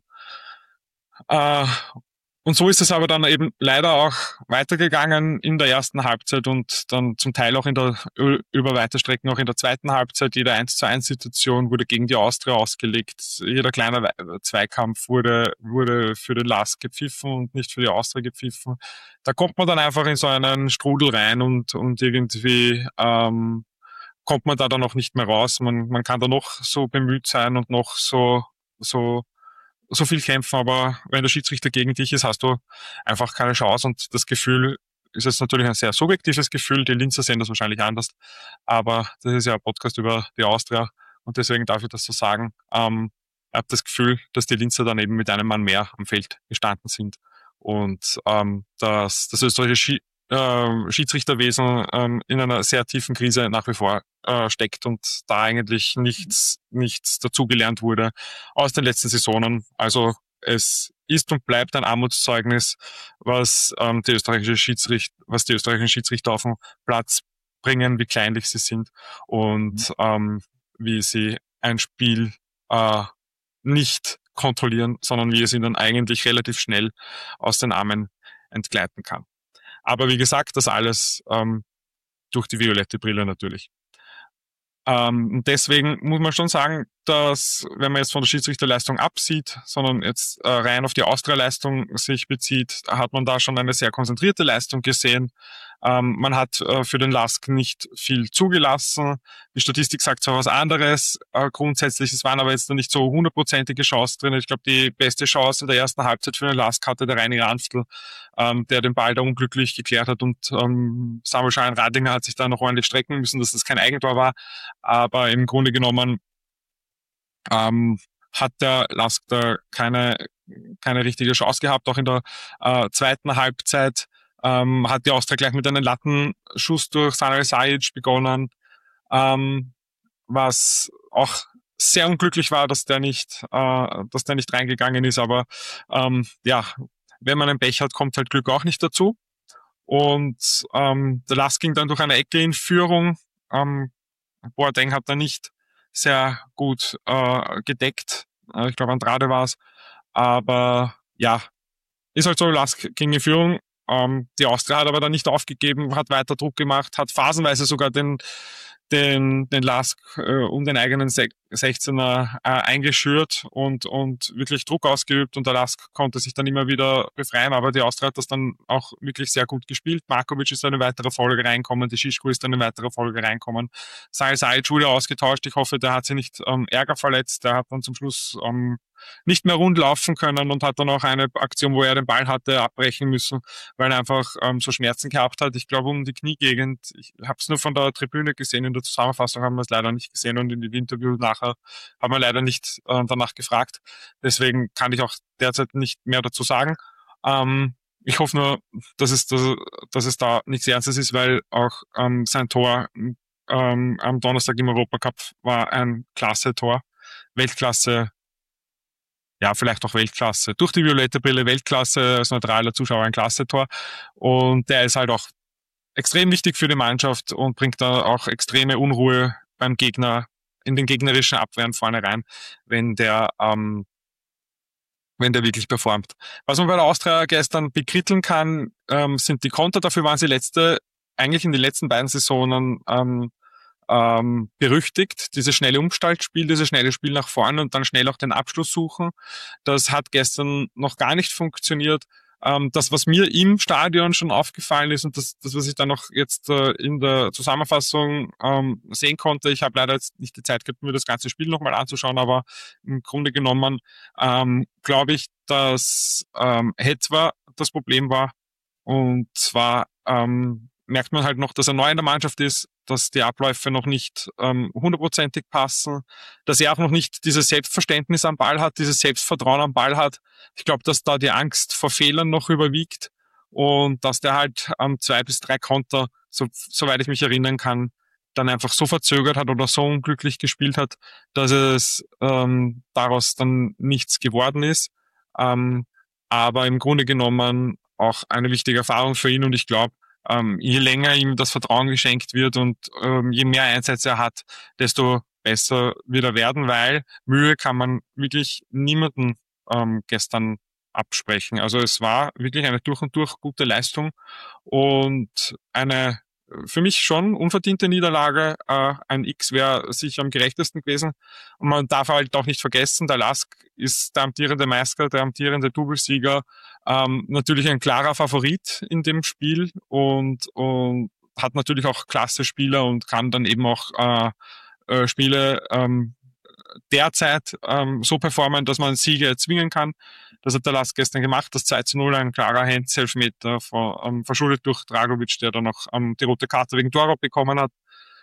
Und so ist es aber dann eben leider auch weitergegangen in der ersten Halbzeit und dann zum Teil auch über weite Strecken auch in der zweiten Halbzeit. Jede 1:1-Situation wurde gegen die Austria ausgelegt. Jeder kleine Zweikampf wurde für den LASK gepfiffen und nicht für die Austria gepfiffen. Da kommt man dann einfach in so einen Strudel rein und irgendwie kommt man da dann auch nicht mehr raus. Man kann da noch so bemüht sein und noch so viel kämpfen, aber wenn der Schiedsrichter gegen dich ist, hast du einfach keine Chance, und das Gefühl ist jetzt natürlich ein sehr subjektives Gefühl, die Linzer sehen das wahrscheinlich anders, aber das ist ja ein Podcast über die Austria und deswegen darf ich das so sagen. Ich habe das Gefühl, dass die Linzer dann eben mit einem Mann mehr am Feld gestanden sind und dass das österreichische Schiedsrichterwesen in einer sehr tiefen Krise nach wie vor steckt und da eigentlich nichts dazugelernt wurde aus den letzten Saisonen. Also es ist und bleibt ein Armutszeugnis, was die österreichischen Schiedsrichter auf den Platz bringen, wie kleinlich sie sind und wie sie ein Spiel nicht kontrollieren, sondern wie es ihnen eigentlich relativ schnell aus den Armen entgleiten kann. Aber wie gesagt, das alles durch die violette Brille natürlich. Und deswegen muss man schon sagen, dass, wenn man jetzt von der Schiedsrichterleistung absieht, sondern jetzt rein auf die Austria-Leistung sich bezieht, hat man da schon eine sehr konzentrierte Leistung gesehen. Man hat für den LASK nicht viel zugelassen. Die Statistik sagt zwar was anderes. Grundsätzlich, es waren aber jetzt noch nicht so 100%ige Chancen drin. Ich glaube, die beste Chance in der ersten Halbzeit für den LASK hatte der Reini Ranftl, der den Ball da unglücklich geklärt hat, und Samuel Schein-Radinger hat sich da noch ordentlich strecken müssen, dass das kein Eigentor war. Aber im Grunde genommen hat der LASK da keine richtige Chance gehabt. Auch in der zweiten Halbzeit hat die Austria gleich mit einem Lattenschuss durch Sanel Sajic begonnen, was auch sehr unglücklich war, dass der nicht reingegangen ist. Aber ja, wenn man einen Pech hat, kommt halt Glück auch nicht dazu. Und der LASK ging dann durch eine Ecke in Führung. Boateng hat da nicht sehr gut gedeckt. Ich glaube, Andrade war es. Aber ja, ist halt so, LASK ging in Führung. Die Austria hat aber dann nicht aufgegeben, hat weiter Druck gemacht, hat phasenweise sogar den LASK um den eigenen 16er eingeschürt und wirklich Druck ausgeübt, und der LASK konnte sich dann immer wieder befreien, aber die Austria hat das dann auch wirklich sehr gut gespielt. Markovic ist dann in weitere Folge reinkommen, die Schischko ist dann in weitere Folge reinkommen. Sanel Sajic wurde ausgetauscht, ich hoffe, der hat sich nicht Ärger verletzt, der hat dann zum Schluss nicht mehr rund laufen können und hat dann auch eine Aktion, wo er den Ball hatte, abbrechen müssen, weil er einfach so Schmerzen gehabt hat. Ich glaube, um die Kniegegend. Ich habe es nur von der Tribüne gesehen, in der Zusammenfassung haben wir es leider nicht gesehen und in dem Interview nachher haben wir leider nicht danach gefragt. Deswegen kann ich auch derzeit nicht mehr dazu sagen. Ich hoffe nur, dass es da nichts Ernstes ist, weil auch sein Tor am Donnerstag im Europacup war ein klasse Tor. Weltklasse ja, vielleicht auch Weltklasse. Durch die violette Brille Weltklasse, als neutraler Zuschauer ein Klasse-Tor. Und der ist halt auch extrem wichtig für die Mannschaft und bringt da auch extreme Unruhe beim Gegner in den gegnerischen Abwehren vorne rein, wenn der wirklich performt. Was man bei der Austria gestern bekritteln kann, sind die Konter. Dafür waren sie eigentlich in den letzten beiden Saisonen berüchtigt. Dieses schnelle Umstaltspiel, dieses schnelle Spiel nach vorne und dann schnell auch den Abschluss suchen. Das hat gestern noch gar nicht funktioniert. Das, was mir im Stadion schon aufgefallen ist und das was ich dann noch jetzt in der Zusammenfassung sehen konnte, ich habe leider jetzt nicht die Zeit gehabt, mir das ganze Spiel nochmal anzuschauen, aber im Grunde genommen glaube ich, dass Hetwa das Problem war. Und zwar merkt man halt noch, dass er neu in der Mannschaft ist, dass die Abläufe noch nicht hundertprozentig passen, dass er auch noch nicht dieses Selbstverständnis am Ball hat, dieses Selbstvertrauen am Ball hat. Ich glaube, dass da die Angst vor Fehlern noch überwiegt und dass der halt 2 bis 3 Konter, soweit ich mich erinnern kann, dann einfach so verzögert hat oder so unglücklich gespielt hat, dass es daraus dann nichts geworden ist. Aber im Grunde genommen auch eine wichtige Erfahrung für ihn und ich glaube, je länger ihm das Vertrauen geschenkt wird und je mehr Einsätze er hat, desto besser wird er werden, weil Mühe kann man wirklich niemanden gestern absprechen. Also es war wirklich eine durch und durch gute Leistung und eine für mich schon unverdiente Niederlage. Ein X wäre sicher am gerechtesten gewesen. Und man darf halt auch nicht vergessen, der Lask ist der amtierende Meister, der amtierende Doublesieger, natürlich ein klarer Favorit in dem Spiel und hat natürlich auch klasse Spieler und kann dann eben auch Spiele derzeit so performen, dass man Siege erzwingen kann. Das hat der Lask gestern gemacht, das 2:0, ein klarer Hands-Elfmeter verschuldet durch Dragovic, der dann noch die rote Karte wegen Torwart bekommen hat.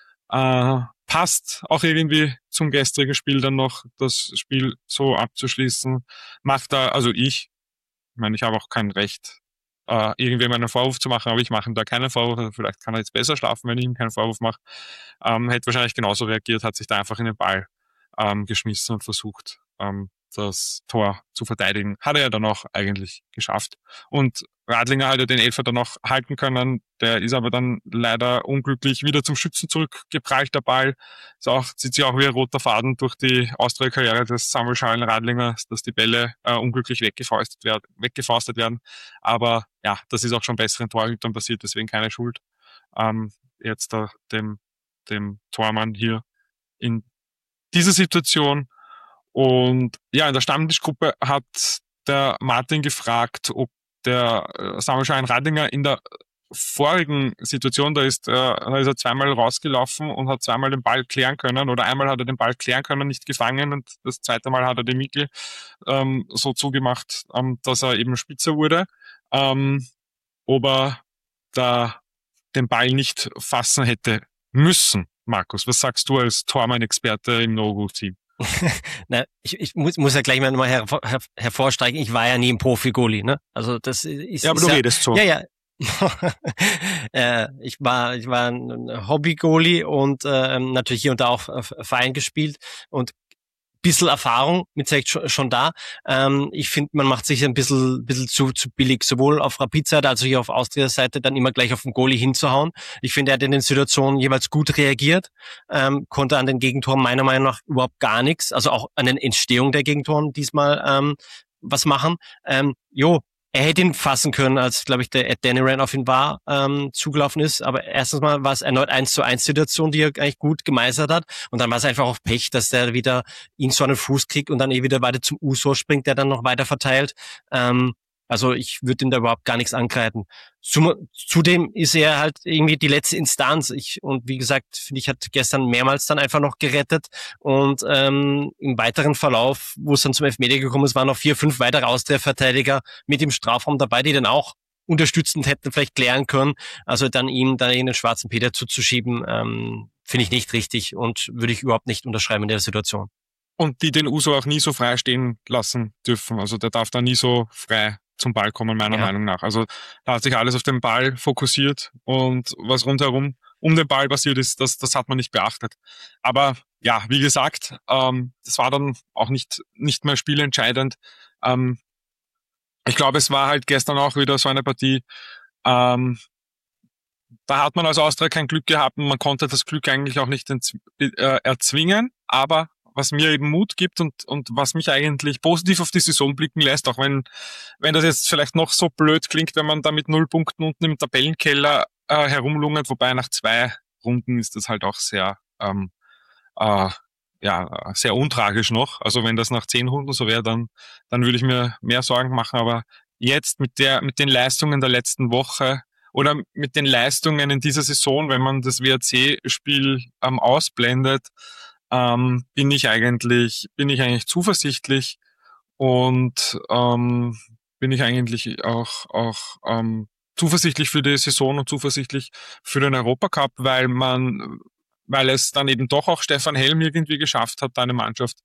Passt auch irgendwie zum gestrigen Spiel dann noch, das Spiel so abzuschließen. Ich meine, ich habe auch kein Recht, irgendwem einen Vorwurf zu machen, aber ich mache ihm da keinen Vorwurf. Vielleicht kann er jetzt besser schlafen, wenn ich ihm keinen Vorwurf mache. Hätte wahrscheinlich genauso reagiert, hat sich da einfach in den Ball geschmissen und versucht, das Tor zu verteidigen. Hat er ja dann auch eigentlich geschafft. Und Radlinger hat ja den Elfer dann auch halten können. Der ist aber dann leider unglücklich wieder zum Schützen zurückgeprallt, der Ball. Zieht sich auch wie ein roter Faden durch die Austria-Karriere des Samuel Schalen Radlingers, dass die Bälle unglücklich weggefaustet werden. Aber ja, das ist auch schon besseren Torhütern passiert, deswegen keine Schuld. Jetzt dem Tormann hier in dieser Situation. Und ja, in der Stammtischgruppe hat der Martin gefragt, ob der Samuel Schein Radinger in der vorigen Situation, da ist er zweimal rausgelaufen und hat zweimal den Ball klären können oder einmal hat er den Ball klären können, nicht gefangen und das zweite Mal hat er den Mikl so zugemacht, dass er eben Spitze wurde. Ob er da den Ball nicht fassen hätte müssen. Markus, was sagst du als Tormann-Experte im No-Go-Team? Na, ich muss ja gleich mal hervorstreichen, ich war ja nie ein Profi-Goalie, ne? Also das ist. Ja, aber du redest so. Ja. Ich war ein Hobby-Goalie und natürlich hier und da auch Verein gespielt und bisschen Erfahrung mit schon da. Ich finde, man macht sich ein bisschen zu billig, sowohl auf Rapid-Seite als auch hier auf Austria-Seite, dann immer gleich auf den Goalie hinzuhauen. Ich finde, er hat in den Situationen jeweils gut reagiert, konnte an den Gegentoren meiner Meinung nach überhaupt gar nichts, also auch an den Entstehung der Gegentoren diesmal was machen. Er hätte ihn fassen können, als, glaube ich, der Ed Deniran auf ihn zugelaufen ist. Aber erstens mal war es erneut 1:1 Situation, die er eigentlich gut gemeistert hat. Und dann war es einfach auf Pech, dass der wieder ihn so an den Fuß kriegt und dann wieder weiter zum Uso springt, der dann noch weiter verteilt. Also ich würde ihm da überhaupt gar nichts ankreiden. Zudem ist er halt irgendwie die letzte Instanz. Und wie gesagt, finde ich, hat gestern mehrmals dann einfach noch gerettet. Und im weiteren Verlauf, wo es dann zum Elfmeter gekommen ist, waren noch 4, 5 weitere Austria-Verteidiger mit im Strafraum dabei, die dann auch unterstützend hätten vielleicht klären können. Also dann ihm in den schwarzen Peter zuzuschieben, finde ich nicht richtig und würde ich überhaupt nicht unterschreiben in der Situation. Und die den Uso auch nie so frei stehen lassen dürfen. Also der darf da nie so frei zum Ball kommen, meiner Meinung nach. Also da hat sich alles auf den Ball fokussiert und was rundherum um den Ball passiert ist, das hat man nicht beachtet. Aber ja, wie gesagt, das war dann auch nicht mehr spielentscheidend. Ich glaube, es war halt gestern auch wieder so eine Partie, da hat man als Austria kein Glück gehabt und man konnte das Glück eigentlich auch nicht erzwingen. Aber was mir eben Mut gibt und was mich eigentlich positiv auf die Saison blicken lässt, auch wenn das jetzt vielleicht noch so blöd klingt, wenn man da mit 0 Punkten unten im Tabellenkeller herumlungert, wobei nach 2 Runden ist das halt auch sehr sehr untragisch noch. Also wenn das nach 10 Runden so wäre, dann würde ich mir mehr Sorgen machen. Aber jetzt mit den Leistungen der letzten Woche oder mit den Leistungen in dieser Saison, wenn man das WRC-Spiel ausblendet, bin ich eigentlich zuversichtlich und bin ich eigentlich auch zuversichtlich für die Saison und zuversichtlich für den Europacup, weil es dann eben doch auch Stefan Helm irgendwie geschafft hat, eine Mannschaft,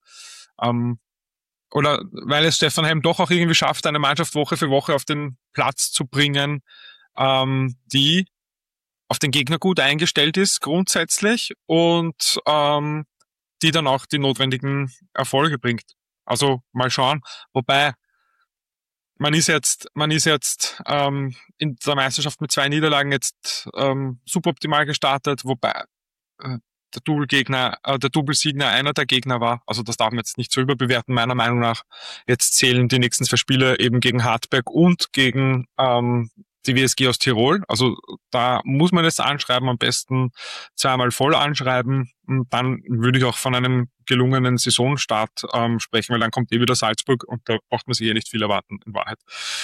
oder weil es Stefan Helm doch auch irgendwie schafft, eine Mannschaft Woche für Woche auf den Platz zu bringen, die auf den Gegner gut eingestellt ist grundsätzlich und die dann auch die notwendigen Erfolge bringt. Also mal schauen. Wobei man ist jetzt in der Meisterschaft mit 2 Niederlagen jetzt suboptimal gestartet, wobei der Doublesiegner einer der Gegner war. Also das darf man jetzt nicht so überbewerten, meiner Meinung nach. Jetzt zählen die nächsten 2 Spiele eben gegen Hartberg und gegen die WSG aus Tirol. Also da muss man es anschreiben, am besten 2-mal voll anschreiben. Und dann würde ich auch von einem gelungenen Saisonstart sprechen, weil dann kommt wieder Salzburg und da braucht man sich nicht viel erwarten, in Wahrheit.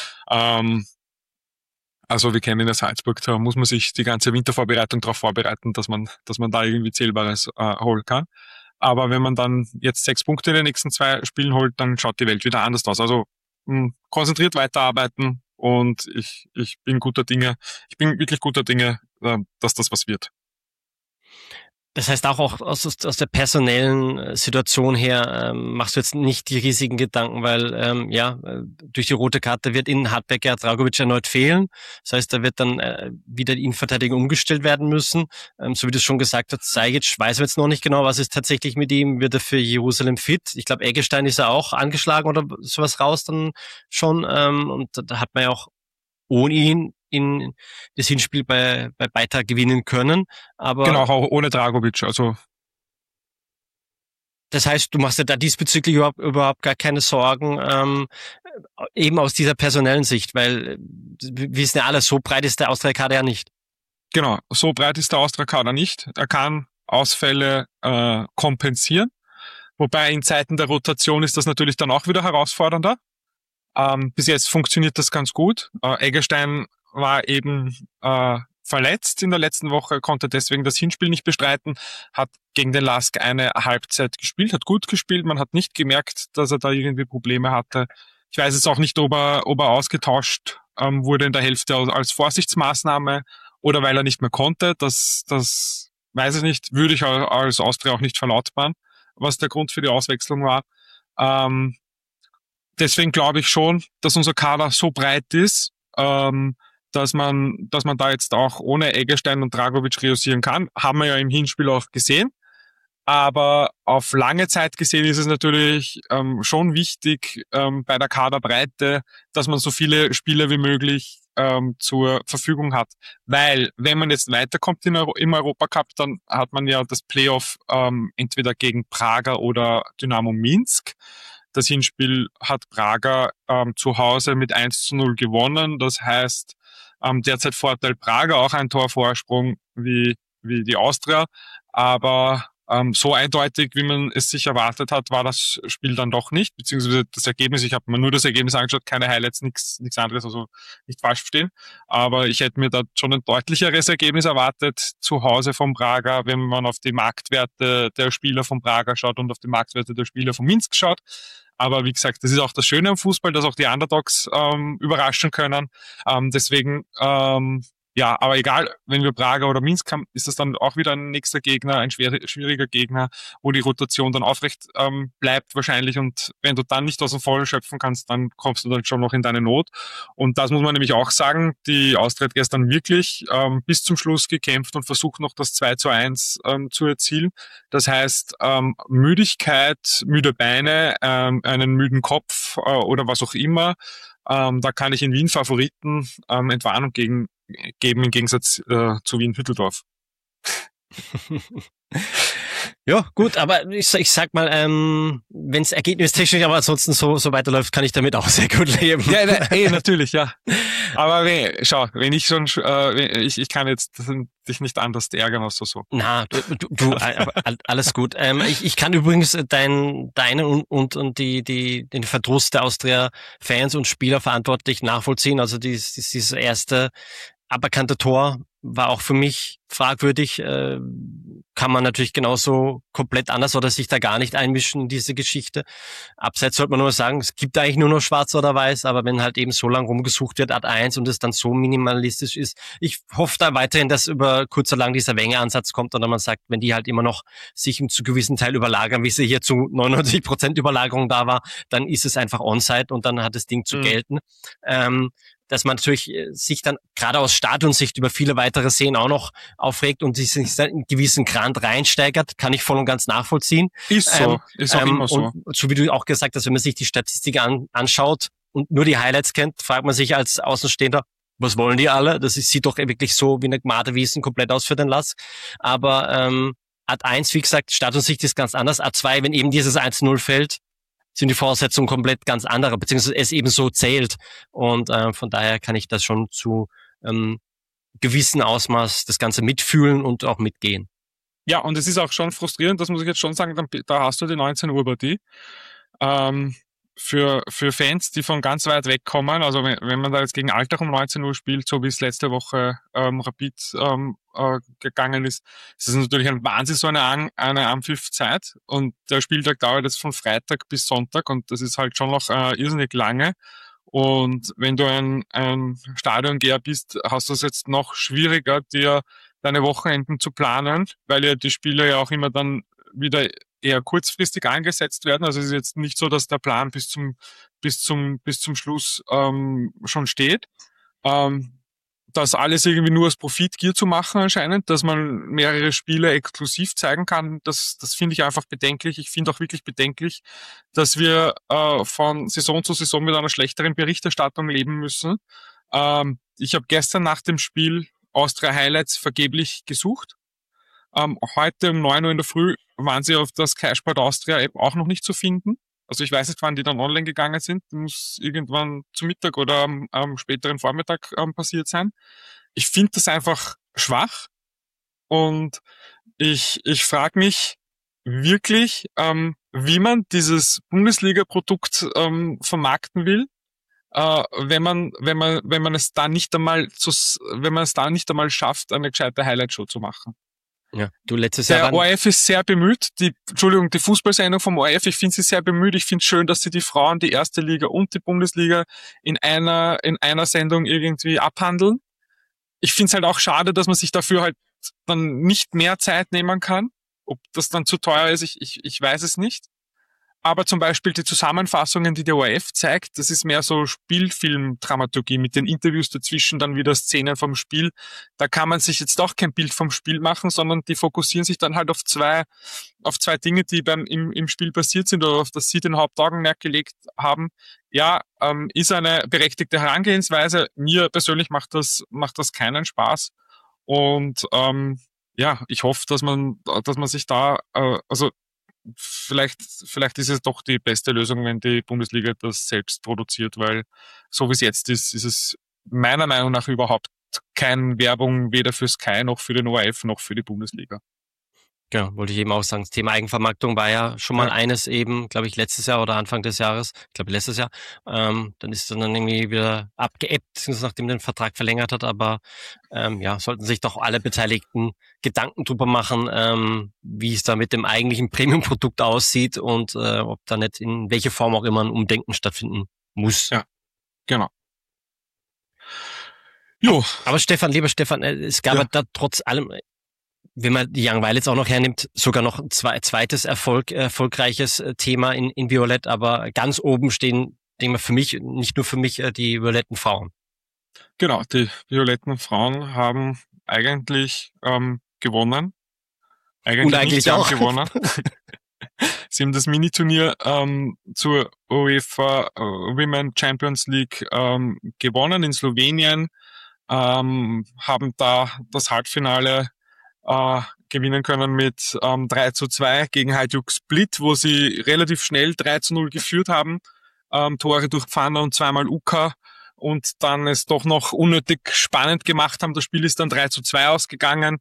Also wir kennen ja Salzburg, da muss man sich die ganze Wintervorbereitung darauf vorbereiten, dass man da irgendwie Zählbares holen kann. Aber wenn man dann jetzt 6 Punkte in den nächsten 2 Spielen holt, dann schaut die Welt wieder anders aus. Also konzentriert weiterarbeiten und ich bin wirklich guter Dinge, dass das was wird. Das heißt auch aus der personellen Situation her machst du jetzt nicht die riesigen Gedanken, weil durch die rote Karte wird in Hartberg ja Dragovic erneut fehlen. Das heißt, da wird dann wieder die Innenverteidigung umgestellt werden müssen. So wie du es schon gesagt hast, Sajic weiß man jetzt noch nicht genau, was ist tatsächlich mit ihm. Wird er für Jerusalem fit? Ich glaube, Eggestein ist ja auch angeschlagen oder sowas raus dann schon. Und da hat man ja auch ohne ihn in das Hinspiel bei Beitar gewinnen können. Aber genau, auch ohne Dragovic. Also das heißt, du machst dir da diesbezüglich überhaupt gar keine Sorgen, eben aus dieser personellen Sicht, weil wir wissen ja alle, so breit ist der Austria-Kader ja nicht. Genau, so breit ist der Austria-Kader nicht. Er kann Ausfälle kompensieren. Wobei in Zeiten der Rotation ist das natürlich dann auch wieder herausfordernder. Bis jetzt funktioniert das ganz gut. Eggestein war eben verletzt in der letzten Woche, konnte deswegen das Hinspiel nicht bestreiten, hat gegen den LASK eine Halbzeit gespielt, hat gut gespielt, man hat nicht gemerkt, dass er da irgendwie Probleme hatte. Ich weiß jetzt auch nicht, ob er ausgetauscht wurde in der Hälfte als Vorsichtsmaßnahme oder weil er nicht mehr konnte. Das weiß ich nicht, würde ich als Austria auch nicht verlautbaren, was der Grund für die Auswechslung war. Deswegen glaube ich schon, dass unser Kader so breit ist, dass man da jetzt auch ohne Eggestein und Dragovic reüssieren kann. Haben wir ja im Hinspiel auch gesehen. Aber auf lange Zeit gesehen ist es natürlich schon wichtig bei der Kaderbreite, dass man so viele Spieler wie möglich zur Verfügung hat. Weil, wenn man jetzt weiterkommt im Europacup, dann hat man ja das Playoff entweder gegen Prager oder Dynamo Minsk. Das Hinspiel hat Prager zu Hause mit 1:0 gewonnen. Das heißt, derzeit Vorteil Prager, auch ein Torvorsprung wie die Austria. Aber so eindeutig, wie man es sich erwartet hat, war das Spiel dann doch nicht. Beziehungsweise das Ergebnis, ich habe mir nur das Ergebnis angeschaut, keine Highlights, nichts anderes, also nicht falsch verstehen. Aber ich hätte mir da schon ein deutlicheres Ergebnis erwartet zu Hause von Prager, wenn man auf die Marktwerte der Spieler von Prager schaut und auf die Marktwerte der Spieler von Minsk schaut. Aber wie gesagt, das ist auch das Schöne am Fußball, dass auch die Underdogs überraschen können. Deswegen ja, aber egal, wenn wir Braga oder Minsk haben, ist das dann auch wieder ein nächster Gegner, ein schwieriger Gegner, wo die Rotation dann aufrecht bleibt wahrscheinlich. Und wenn du dann nicht aus dem Vollen schöpfen kannst, dann kommst du dann schon noch in deine Not. Und das muss man nämlich auch sagen, die Austria hat gestern wirklich bis zum Schluss gekämpft und versucht noch das 2:1 zu erzielen. Das heißt, Müdigkeit, müde Beine, einen müden Kopf oder was auch immer, da kann ich in Wien Favoriten Entwarnung geben, im Gegensatz zu Wien-Hütteldorf. Ja, gut, aber ich sag mal, wenn es ergebnistechnisch aber ansonsten so weiterläuft, kann ich damit auch sehr gut leben. Ja, natürlich, ja. Aber schau, wenn ich schon, ich kann jetzt dich nicht anders ärgern als so. Na, du alles gut. Ich kann übrigens deinen und den Verdruss der Austria-Fans und Spieler verantwortlich nachvollziehen. Also dieses erste aberkannte Tor war auch für mich fragwürdig. Kann man natürlich genauso komplett anders oder sich da gar nicht einmischen in diese Geschichte. Abseits sollte man nur sagen, es gibt eigentlich nur noch schwarz oder weiß, aber wenn halt eben so lang rumgesucht wird, Art 1 und es dann so minimalistisch ist, ich hoffe da weiterhin, dass über kurz oder lang dieser Wenger-Ansatz kommt oder man sagt, wenn die halt immer noch sich zu gewissen Teil überlagern, wie sie hier zu 99% Überlagerung da war, dann ist es einfach Onside und dann hat das Ding zu gelten. Dass man natürlich sich dann gerade aus Stadionsicht über viele weitere Szenen auch noch aufregt und sich in einen gewissen Grad reinsteigert, kann ich voll und ganz nachvollziehen. Ist so, ist auch immer so. Und so wie du auch gesagt hast, wenn man sich die Statistik anschaut und nur die Highlights kennt, fragt man sich als Außenstehender, was wollen die alle? Das sieht doch wirklich so wie eine Gmadewiesen komplett aus für den Lask. Aber Art 1, wie gesagt, Stadionsicht ist ganz anders. Art 2, wenn eben dieses 1:0 fällt, sind die Voraussetzungen komplett ganz andere, beziehungsweise es eben so zählt. Und von daher kann ich das schon zu gewissen Ausmaß das Ganze mitfühlen und auch mitgehen. Ja, und es ist auch schon frustrierend, das muss ich jetzt schon sagen, da hast du die 19 Uhr Partie. Für Fans, die von ganz weit weg kommen, also wenn man da jetzt gegen Altach um 19 Uhr spielt, so wie es letzte Woche Rapid gegangen ist es natürlich ein Wahnsinn, so eine Anpfiffzeit, und der Spieltag dauert jetzt von Freitag bis Sonntag und das ist halt schon noch irrsinnig lange. Und wenn du ein Stadiongeher bist, hast du es jetzt noch schwieriger, dir deine Wochenenden zu planen, weil ja die Spiele ja auch immer dann wieder eher kurzfristig angesetzt werden. Also es ist jetzt nicht so, dass der Plan bis zum Schluss schon steht. Das alles irgendwie nur als Profitgier zu machen anscheinend, dass man mehrere Spiele exklusiv zeigen kann, das finde ich einfach bedenklich. Ich finde auch wirklich bedenklich, dass wir von Saison zu Saison mit einer schlechteren Berichterstattung leben müssen. Ich habe gestern nach dem Spiel Austria Highlights vergeblich gesucht. Heute um 9 Uhr in der Früh waren sie auf der Sky Sport Austria App auch noch nicht zu finden. Also ich weiß nicht, wann die dann online gegangen sind. Das muss irgendwann zu Mittag oder am späteren Vormittag passiert sein. Ich finde das einfach schwach. Und ich frage mich wirklich, wie man dieses Bundesliga-Produkt vermarkten will, wenn man es da nicht einmal schafft, eine gescheite Highlight-Show zu machen. Ja, du letztes Jahr. Der ORF ist sehr bemüht. Die Fußballsendung vom ORF, ich finde sie sehr bemüht. Ich finde es schön, dass sie die Frauen, die erste Liga und die Bundesliga in einer Sendung irgendwie abhandeln. Ich finde es halt auch schade, dass man sich dafür halt dann nicht mehr Zeit nehmen kann. Ob das dann zu teuer ist, ich weiß es nicht. Aber zum Beispiel die Zusammenfassungen, die der ORF zeigt, das ist mehr so Spielfilm-Dramaturgie mit den Interviews dazwischen, dann wieder Szenen vom Spiel. Da kann man sich jetzt doch kein Bild vom Spiel machen, sondern die fokussieren sich dann halt auf zwei Dinge, die im Spiel passiert sind oder auf das sie den Hauptaugenmerk gelegt haben. Ja, ist eine berechtigte Herangehensweise. Mir persönlich macht das keinen Spaß. Und ja, ich hoffe, dass man sich da, vielleicht ist es doch die beste Lösung, wenn die Bundesliga das selbst produziert, weil so wie es jetzt ist es meiner Meinung nach überhaupt keine Werbung weder für Sky noch für den ORF noch für die Bundesliga. Genau, wollte ich eben auch sagen. Das Thema Eigenvermarktung war ja schon mal eines eben, glaube ich, letztes Jahr oder Anfang des Jahres. Ich glaube, letztes Jahr. Dann ist es dann irgendwie wieder abgeebbt, nachdem den Vertrag verlängert hat. Aber ja, sollten sich doch alle Beteiligten Gedanken drüber machen, wie es da mit dem eigentlichen Premium-Produkt aussieht und ob da nicht in welche Form auch immer ein Umdenken stattfinden muss. Ja, genau. Jo. Aber lieber Stefan, es gab ja da trotz allem, wenn man die Young Violets auch noch hernimmt, sogar noch ein zweites erfolgreiches Thema in Violett, aber ganz oben stehen, denke ich mal, für mich, nicht nur für mich, die violetten Frauen. Genau, die violetten Frauen haben eigentlich gewonnen. Eigentlich auch gewonnen. Sie haben das Miniturnier zur UEFA Women Champions League gewonnen in Slowenien, haben da das Halbfinale gewinnen können mit 3:2 gegen Hajduk Split, wo sie relativ schnell 3:0 geführt haben. Tore durch Pfanner und zweimal Uka und dann es doch noch unnötig spannend gemacht haben. Das Spiel ist dann 3:2 ausgegangen.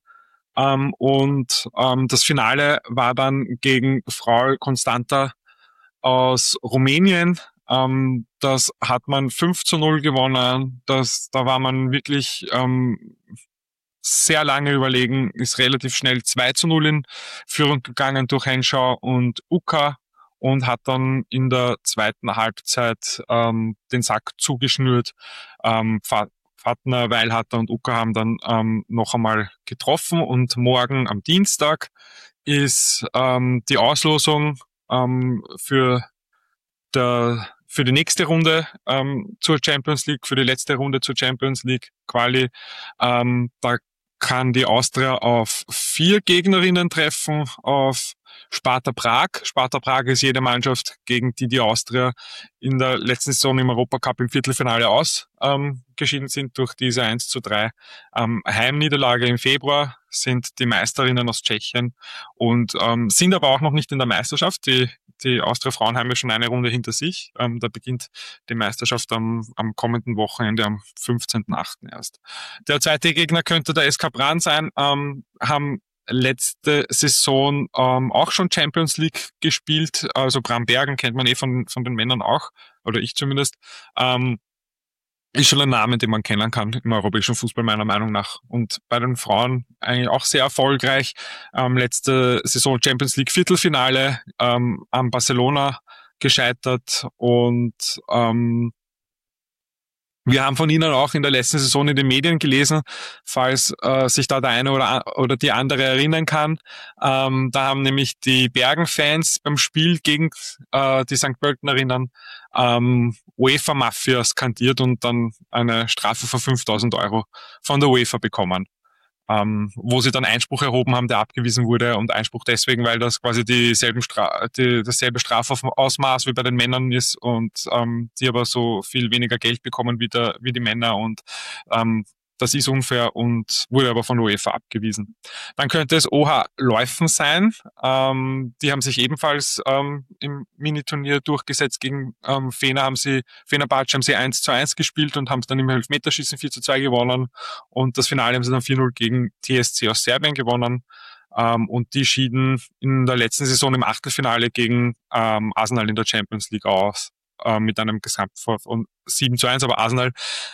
Das Finale war dann gegen Frau Constanta aus Rumänien. Das hat man 5:0 gewonnen. Da war man wirklich sehr lange überlegen, ist relativ schnell 2:0 in Führung gegangen durch Henschau und Uka und hat dann in der zweiten Halbzeit den Sack zugeschnürt. Fatner, Weilharter und Uka haben dann noch einmal getroffen und morgen am Dienstag ist die Auslosung für die nächste Runde zur Champions League, für die letzte Runde zur Champions League Quali. Da kann die Austria auf 4 Gegnerinnen treffen, auf Sparta Prag. Sparta Prag ist jede Mannschaft, gegen die Austria in der letzten Saison im Europacup im Viertelfinale ausgeschieden sind durch diese 1:3 Heimniederlage im Februar, sind die Meisterinnen aus Tschechien und sind aber auch noch nicht in der Meisterschaft. Die Austria Frauen haben ja schon eine Runde hinter sich. Da beginnt die Meisterschaft am kommenden Wochenende, am 15.8. erst. Der zweite Gegner könnte der SK Bran sein, haben letzte Saison auch schon Champions League gespielt. Also Brambergen kennt man von den Männern auch, oder ich zumindest. Ist schon ein Name, den man kennen kann im europäischen Fußball, meiner Meinung nach. Und bei den Frauen eigentlich auch sehr erfolgreich. Letzte Saison Champions League Viertelfinale am Barcelona gescheitert. Und wir haben von Ihnen auch in der letzten Saison in den Medien gelesen, falls sich da der eine oder die andere erinnern kann. Da haben nämlich die Bergen-Fans beim Spiel gegen die St. Pöltenerinnen UEFA-Mafia skandiert und dann eine Strafe von 5.000 Euro von der UEFA bekommen. Wo sie dann Einspruch erhoben haben, der abgewiesen wurde, und Einspruch deswegen, weil das quasi dasselbe Strafausmaß wie bei den Männern ist und die aber so viel weniger Geld bekommen wie die Männer, und das ist unfair und wurde aber von der UEFA abgewiesen. Dann könnte es OH Leuven sein. Die haben sich ebenfalls im Miniturnier durchgesetzt gegen Fenerbahce haben sie 1:1 gespielt und haben es dann im Elfmeterschießen 4:2 gewonnen. Und das Finale haben sie dann 4:0 gegen TSC aus Serbien gewonnen. Und die schieden in der letzten Saison im Achtelfinale gegen Arsenal in der Champions League aus, mit einem Gesamtscore von 7:1. Aber Arsenal,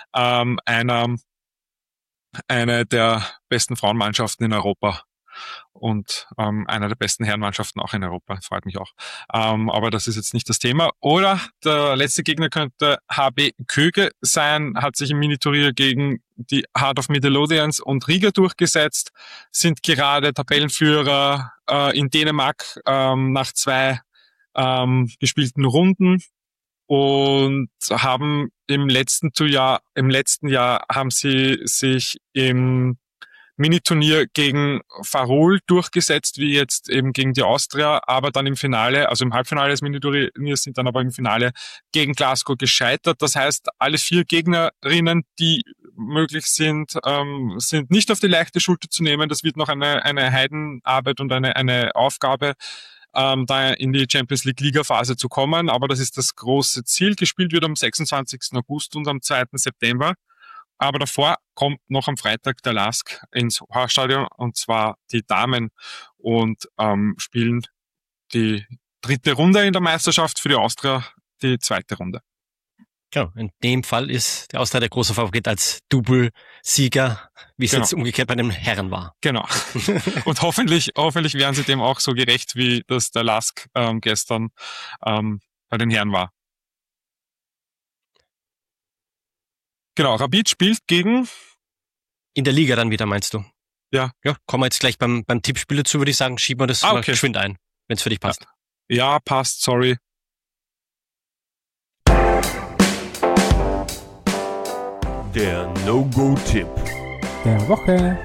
eine der besten Frauenmannschaften in Europa und einer der besten Herrenmannschaften auch in Europa, freut mich auch. Aber das ist jetzt nicht das Thema. Oder der letzte Gegner könnte HB Köge sein, hat sich im Miniturnier gegen die Heart of Midlothians und Riga durchgesetzt, sind gerade Tabellenführer in Dänemark nach 2 gespielten Runden. Und haben im letzten Jahr haben sie sich im Miniturnier gegen Farul durchgesetzt, wie jetzt eben gegen die Austria, aber dann im Finale, also im Halbfinale des Miniturniers, sind dann aber im Finale gegen Glasgow gescheitert. Das heißt, alle 4 Gegnerinnen, die möglich sind, sind nicht auf die leichte Schulter zu nehmen. Das wird noch eine Heidenarbeit und eine Aufgabe, da in die Champions League Ligaphase zu kommen. Aber das ist das große Ziel. Gespielt wird am 26. August und am 2. September. Aber davor kommt noch am Freitag der LASK ins Horststadion, und zwar die Damen, und spielen die 3. Runde in der Meisterschaft, für die Austria die 2. Runde. Genau, in dem Fall ist der Austria der große Favorit als Double-Sieger, wie es jetzt umgekehrt bei den Herren war. Genau. Und hoffentlich werden sie dem auch so gerecht, wie das der LASK gestern bei den Herren war. Genau, Rapid spielt gegen In der Liga dann wieder, meinst du? Ja. Ja, kommen wir jetzt gleich beim Tippspiel dazu, würde ich sagen, schieben wir das mal geschwind ein, wenn es für dich passt. Ja, passt, sorry. Der No-Go-Tipp der Woche.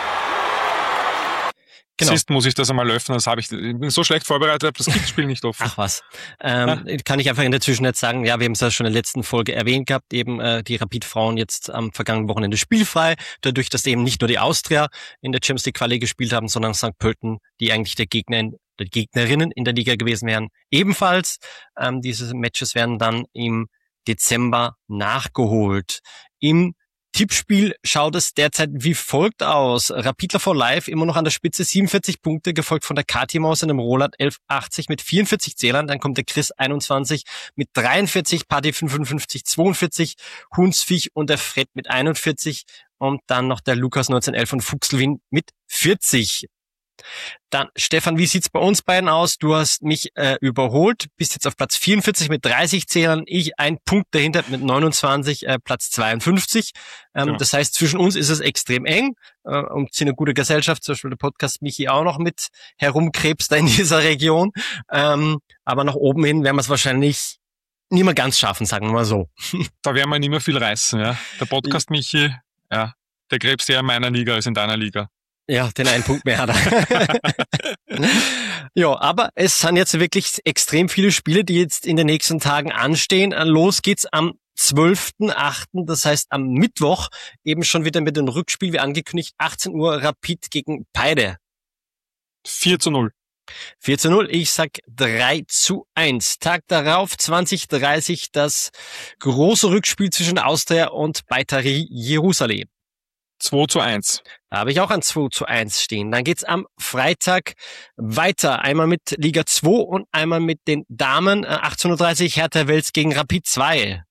Genau. Siehst, muss ich das einmal öffnen, ich bin so schlecht vorbereitet, habe das Kickspiel nicht offen. Ach was. Kann ich einfach in der Zwischenzeit sagen, ja, wir haben es ja schon in der letzten Folge erwähnt gehabt, eben die Rapid-Frauen jetzt am vergangenen Wochenende spielfrei, dadurch, dass eben nicht nur die Austria in der Champions League Quali gespielt haben, sondern St. Pölten, die eigentlich der Gegnerinnen in der Liga gewesen wären, ebenfalls. Diese Matches werden dann im Dezember nachgeholt. Im Tippspiel schaut es derzeit wie folgt aus. Rapidler for Life immer noch an der Spitze, 47 Punkte, gefolgt von der Kati-Maus und dem Roland 1180 mit 44 Zählern. Dann kommt der Chris 21 mit 43, Paddy 55, 42, Hunsviech und der Fred mit 41 und dann noch der Lukas 1911 und Fuchselwin mit 40. Dann, Stefan, wie sieht's bei uns beiden aus? Du hast mich überholt, bist jetzt auf Platz 44 mit 30 Zählern, ich ein Punkt dahinter mit 29, Platz 52. Genau. Das heißt, zwischen uns ist es extrem eng und sind eine gute Gesellschaft, zum Beispiel der Podcast Michi auch noch mit herumkrebst da in dieser Region. Aber nach oben hin werden wir es wahrscheinlich nicht mehr ganz schaffen, sagen wir mal so. Da werden wir nicht mehr viel reißen, ja. Der Podcast Michi, ja, der krebst eher in meiner Liga als in deiner Liga. Ja, den einen Punkt mehr hat er. Ja, aber es sind jetzt wirklich extrem viele Spiele, die jetzt in den nächsten Tagen anstehen. Los geht's am 12.8., das heißt am Mittwoch, eben schon wieder mit dem Rückspiel, wie angekündigt, 18 Uhr Rapid gegen Peide. 4:0. 4:0, ich sag 3:1. Tag darauf, 20:30, das große Rückspiel zwischen Austria und Beitar Jerusalem. 2:1. Da habe ich auch ein 2:1 stehen. Dann geht's am Freitag weiter. Einmal mit Liga 2 und einmal mit den Damen. 18:30 Hertha Wels gegen Rapid 2.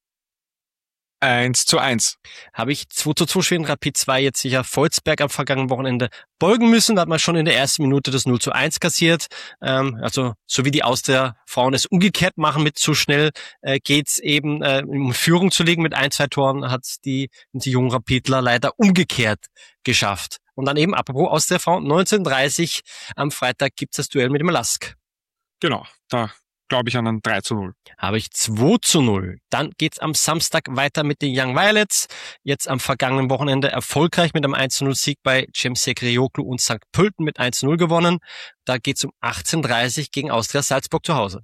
1:1. Habe ich 2:2 stehen. Rapid 2 jetzt sicher Volzberg am vergangenen Wochenende beugen müssen. Da hat man schon in der ersten Minute das 0:1 kassiert. Also so wie die Austria-Frauen es umgekehrt machen mit so schnell geht's eben um Führung zu liegen mit 1-2 Toren, hat die jungen Rapidler leider umgekehrt geschafft. Und dann eben, apropos Austria-Frauen, 19:30 am Freitag gibt's das Duell mit dem Lask. Genau, da glaube ich an ein 3:0. Habe ich 2:0. Dann geht's am Samstag weiter mit den Young Violets. Jetzt am vergangenen Wochenende erfolgreich mit einem 1:0-Sieg bei Cemse Krioklu und St. Pölten mit 1:0 gewonnen. Da geht's um 18:30 gegen Austria Salzburg zu Hause.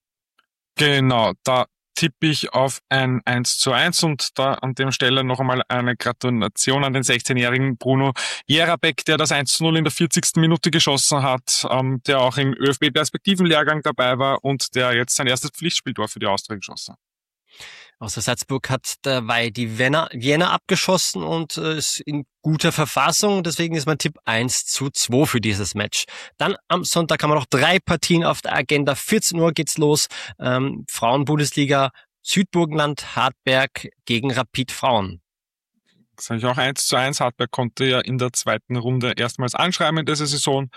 Genau, da tippe ich auf ein 1:1 und da an der Stelle noch einmal eine Gratulation an den 16-jährigen Bruno Jerabek, der das 1:0 in der 40. Minute geschossen hat, der auch im ÖFB-Perspektiven-Lehrgang dabei war und der jetzt sein erstes Pflichtspieltor für die Austria geschossen hat. Außer Salzburg hat dabei die Vienna abgeschossen und ist in guter Verfassung. Deswegen ist mein Tipp 1:2 für dieses Match. Dann am Sonntag haben wir noch 3 Partien auf der Agenda. 14 Uhr geht's los. Frauenbundesliga Südburgenland Hartberg gegen Rapid Frauen. Das habe ich auch 1:1. Hartberg konnte ja in der zweiten Runde erstmals anschreiben in dieser Saison.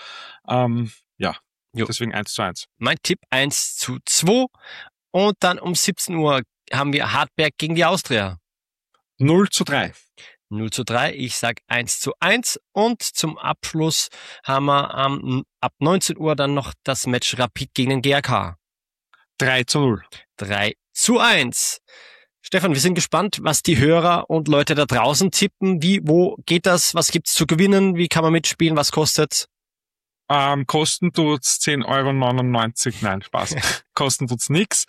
Deswegen 1:1. Mein Tipp 1:2. Und dann um 17 Uhr haben wir Hartberg gegen die Austria. 0:3. 0:3, ich sag 1:1 und zum Abschluss haben wir ab 19 Uhr dann noch das Match Rapid gegen den GAK. 3:0. 3:1. Stefan, wir sind gespannt, was die Hörer und Leute da draußen tippen. Wo geht das? Was gibt's zu gewinnen? Wie kann man mitspielen? Was kostet's? Kosten tut's 10,99 €. Nein, Spaß. Kosten tut's nix.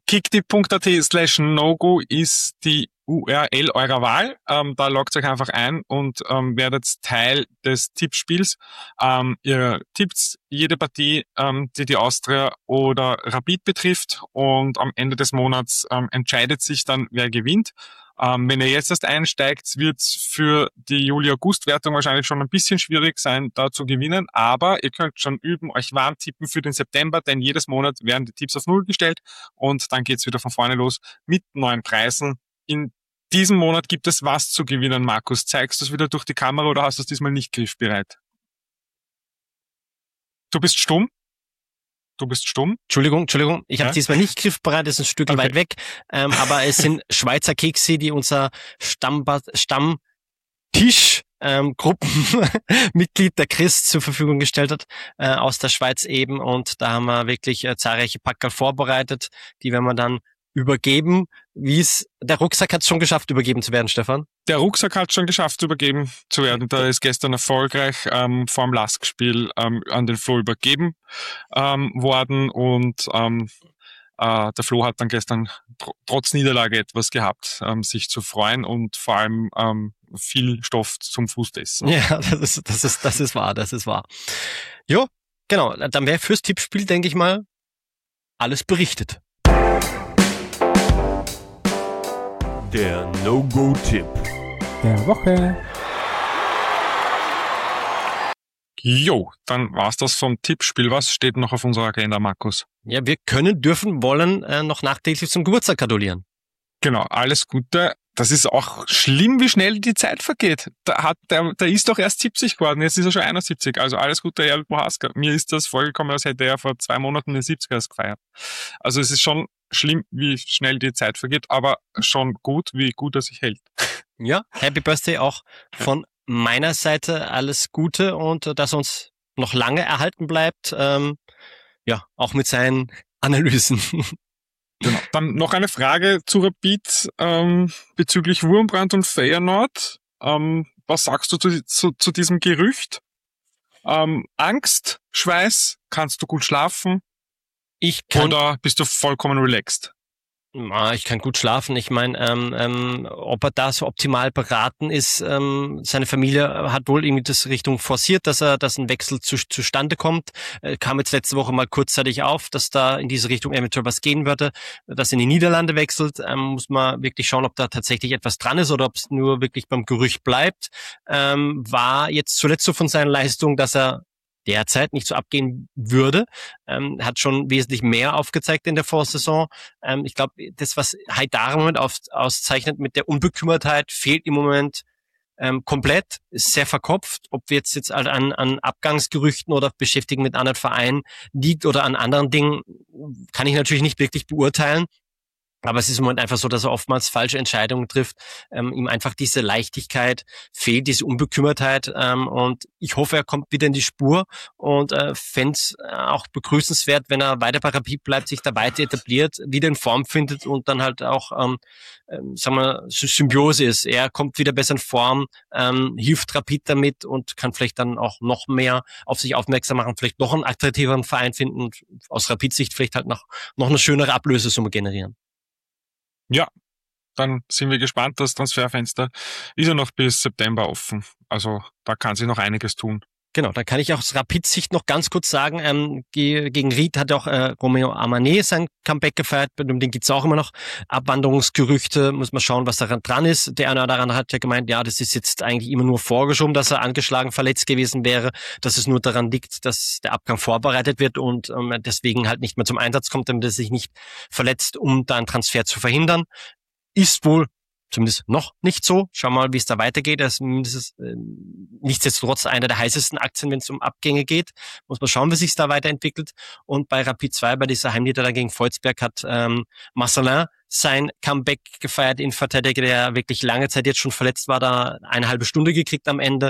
Kicktipp.at/nogo ist die URL eurer Wahl. Da loggt euch einfach ein und werdet Teil des Tippspiels. Ihr tippt jede Partie, die Austria oder Rapid betrifft und am Ende des Monats entscheidet sich dann, wer gewinnt. Wenn ihr jetzt erst einsteigt, wird es für die Juli-August-Wertung wahrscheinlich schon ein bisschen schwierig sein, da zu gewinnen. Aber ihr könnt schon üben, euch warm tippen für den September, denn jedes Monat werden die Tipps auf 0 gestellt und dann geht's wieder von vorne los mit neuen Preisen. In diesem Monat gibt es was zu gewinnen, Markus. Zeigst du es wieder durch die Kamera oder hast du es diesmal nicht griffbereit? Du bist stumm? Entschuldigung, ich habe diesmal nicht griffbereit, ist ein Stück weit weg, aber es sind Schweizer Kekse, die unser Stammtisch Gruppenmitglied, der Chris, zur Verfügung gestellt hat, aus der Schweiz eben. Und da haben wir wirklich zahlreiche Packerl vorbereitet, die werden wir dann übergeben. Der Rucksack hat es schon geschafft, übergeben zu werden, Stefan? Der Rucksack hat schon geschafft, übergeben zu werden. Da ist gestern erfolgreich vor dem Lask-Spiel an den Flo übergeben worden und der Flo hat dann gestern trotz Niederlage etwas gehabt, sich zu freuen und vor allem viel Stoff zum Fußtesten. Ja, das ist wahr. Jo, genau. Dann wäre fürs Tippspiel, denke ich mal, alles berichtet. Der No-Go-Tipp der Woche. Jo, dann war's das vom Tippspiel. Was steht noch auf unserer Agenda, Markus? Ja, wir können, dürfen, wollen noch nachträglich zum Geburtstag gratulieren. Genau, alles Gute. Das ist auch schlimm, wie schnell die Zeit vergeht. Der ist doch erst 70 geworden, jetzt ist er schon 71. Also alles Gute, Herbert Bohaska. Mir ist das vorgekommen, als hätte er vor 2 Monaten den 70er erst gefeiert. Also es ist schon schlimm, wie schnell die Zeit vergeht, aber schon gut, wie gut er sich hält. Ja, Happy Birthday auch von meiner Seite. Alles Gute und dass er uns noch lange erhalten bleibt. Ja, auch mit seinen Analysen. Genau. Dann noch eine Frage zu Rapid bezüglich Wurmbrand und Feyenoord. Was sagst du zu diesem Gerücht? Angst, Schweiß, kannst du gut schlafen oder bist du vollkommen relaxed? Ich kann gut schlafen. Ich meine, ob er da so optimal beraten ist, seine Familie hat wohl irgendwie das Richtung forciert, dass ein Wechsel zustande kommt. Kam jetzt letzte Woche mal kurzzeitig auf, dass da in diese Richtung eventuell was gehen würde, dass in die Niederlande wechselt. Muss man wirklich schauen, ob da tatsächlich etwas dran ist oder ob es nur wirklich beim Gerücht bleibt. War jetzt zuletzt so von seiner Leistung, dass er derzeit nicht so abgehen würde, hat schon wesentlich mehr aufgezeigt in der Vorsaison. Ich glaube, das, was Haidar im Moment auszeichnet mit der Unbekümmertheit, fehlt im Moment komplett, ist sehr verkopft. Ob wir jetzt an Abgangsgerüchten oder Beschäftigung mit anderen Vereinen liegt oder an anderen Dingen, kann ich natürlich nicht wirklich beurteilen. Aber es ist im Moment einfach so, dass er oftmals falsche Entscheidungen trifft, ihm einfach diese Leichtigkeit fehlt, diese Unbekümmertheit, und ich hoffe, er kommt wieder in die Spur und fände es auch begrüßenswert, wenn er weiter bei Rapid bleibt, sich da weiter etabliert, wieder in Form findet und dann halt auch, sagen wir, Symbiose ist. Er kommt wieder besser in Form, hilft Rapid damit und kann vielleicht dann auch noch mehr auf sich aufmerksam machen, vielleicht noch einen attraktiveren Verein finden und aus Rapid-Sicht vielleicht halt noch eine schönere Ablösesumme generieren. Ja, dann sind wir gespannt. Das Transferfenster ist ja noch bis September offen. Also da kann sich noch einiges tun. Genau, da kann ich auch aus Rapid-Sicht noch ganz kurz sagen, gegen Ried hat auch Romeo Amané sein Comeback gefeiert, bei dem gibt's auch immer noch Abwanderungsgerüchte, muss man schauen, was daran dran ist. Der eine daran hat ja gemeint, ja, das ist jetzt eigentlich immer nur vorgeschoben, dass er angeschlagen, verletzt gewesen wäre, dass es nur daran liegt, dass der Abgang vorbereitet wird und deswegen halt nicht mehr zum Einsatz kommt, damit er sich nicht verletzt, um da einen Transfer zu verhindern. Ist wohl zumindest noch nicht so. Schauen wir mal, wie es da weitergeht. Er ist nichtsdestotrotz einer der heißesten Aktien, wenn es um Abgänge geht. Muss man schauen, wie sich da weiterentwickelt. Und bei Rapid 2, bei dieser Heimniederlage gegen Volzberg, hat Marcelin sein Comeback gefeiert, Innenverteidiger, der wirklich lange Zeit jetzt schon verletzt war, da eine halbe Stunde gekriegt am Ende.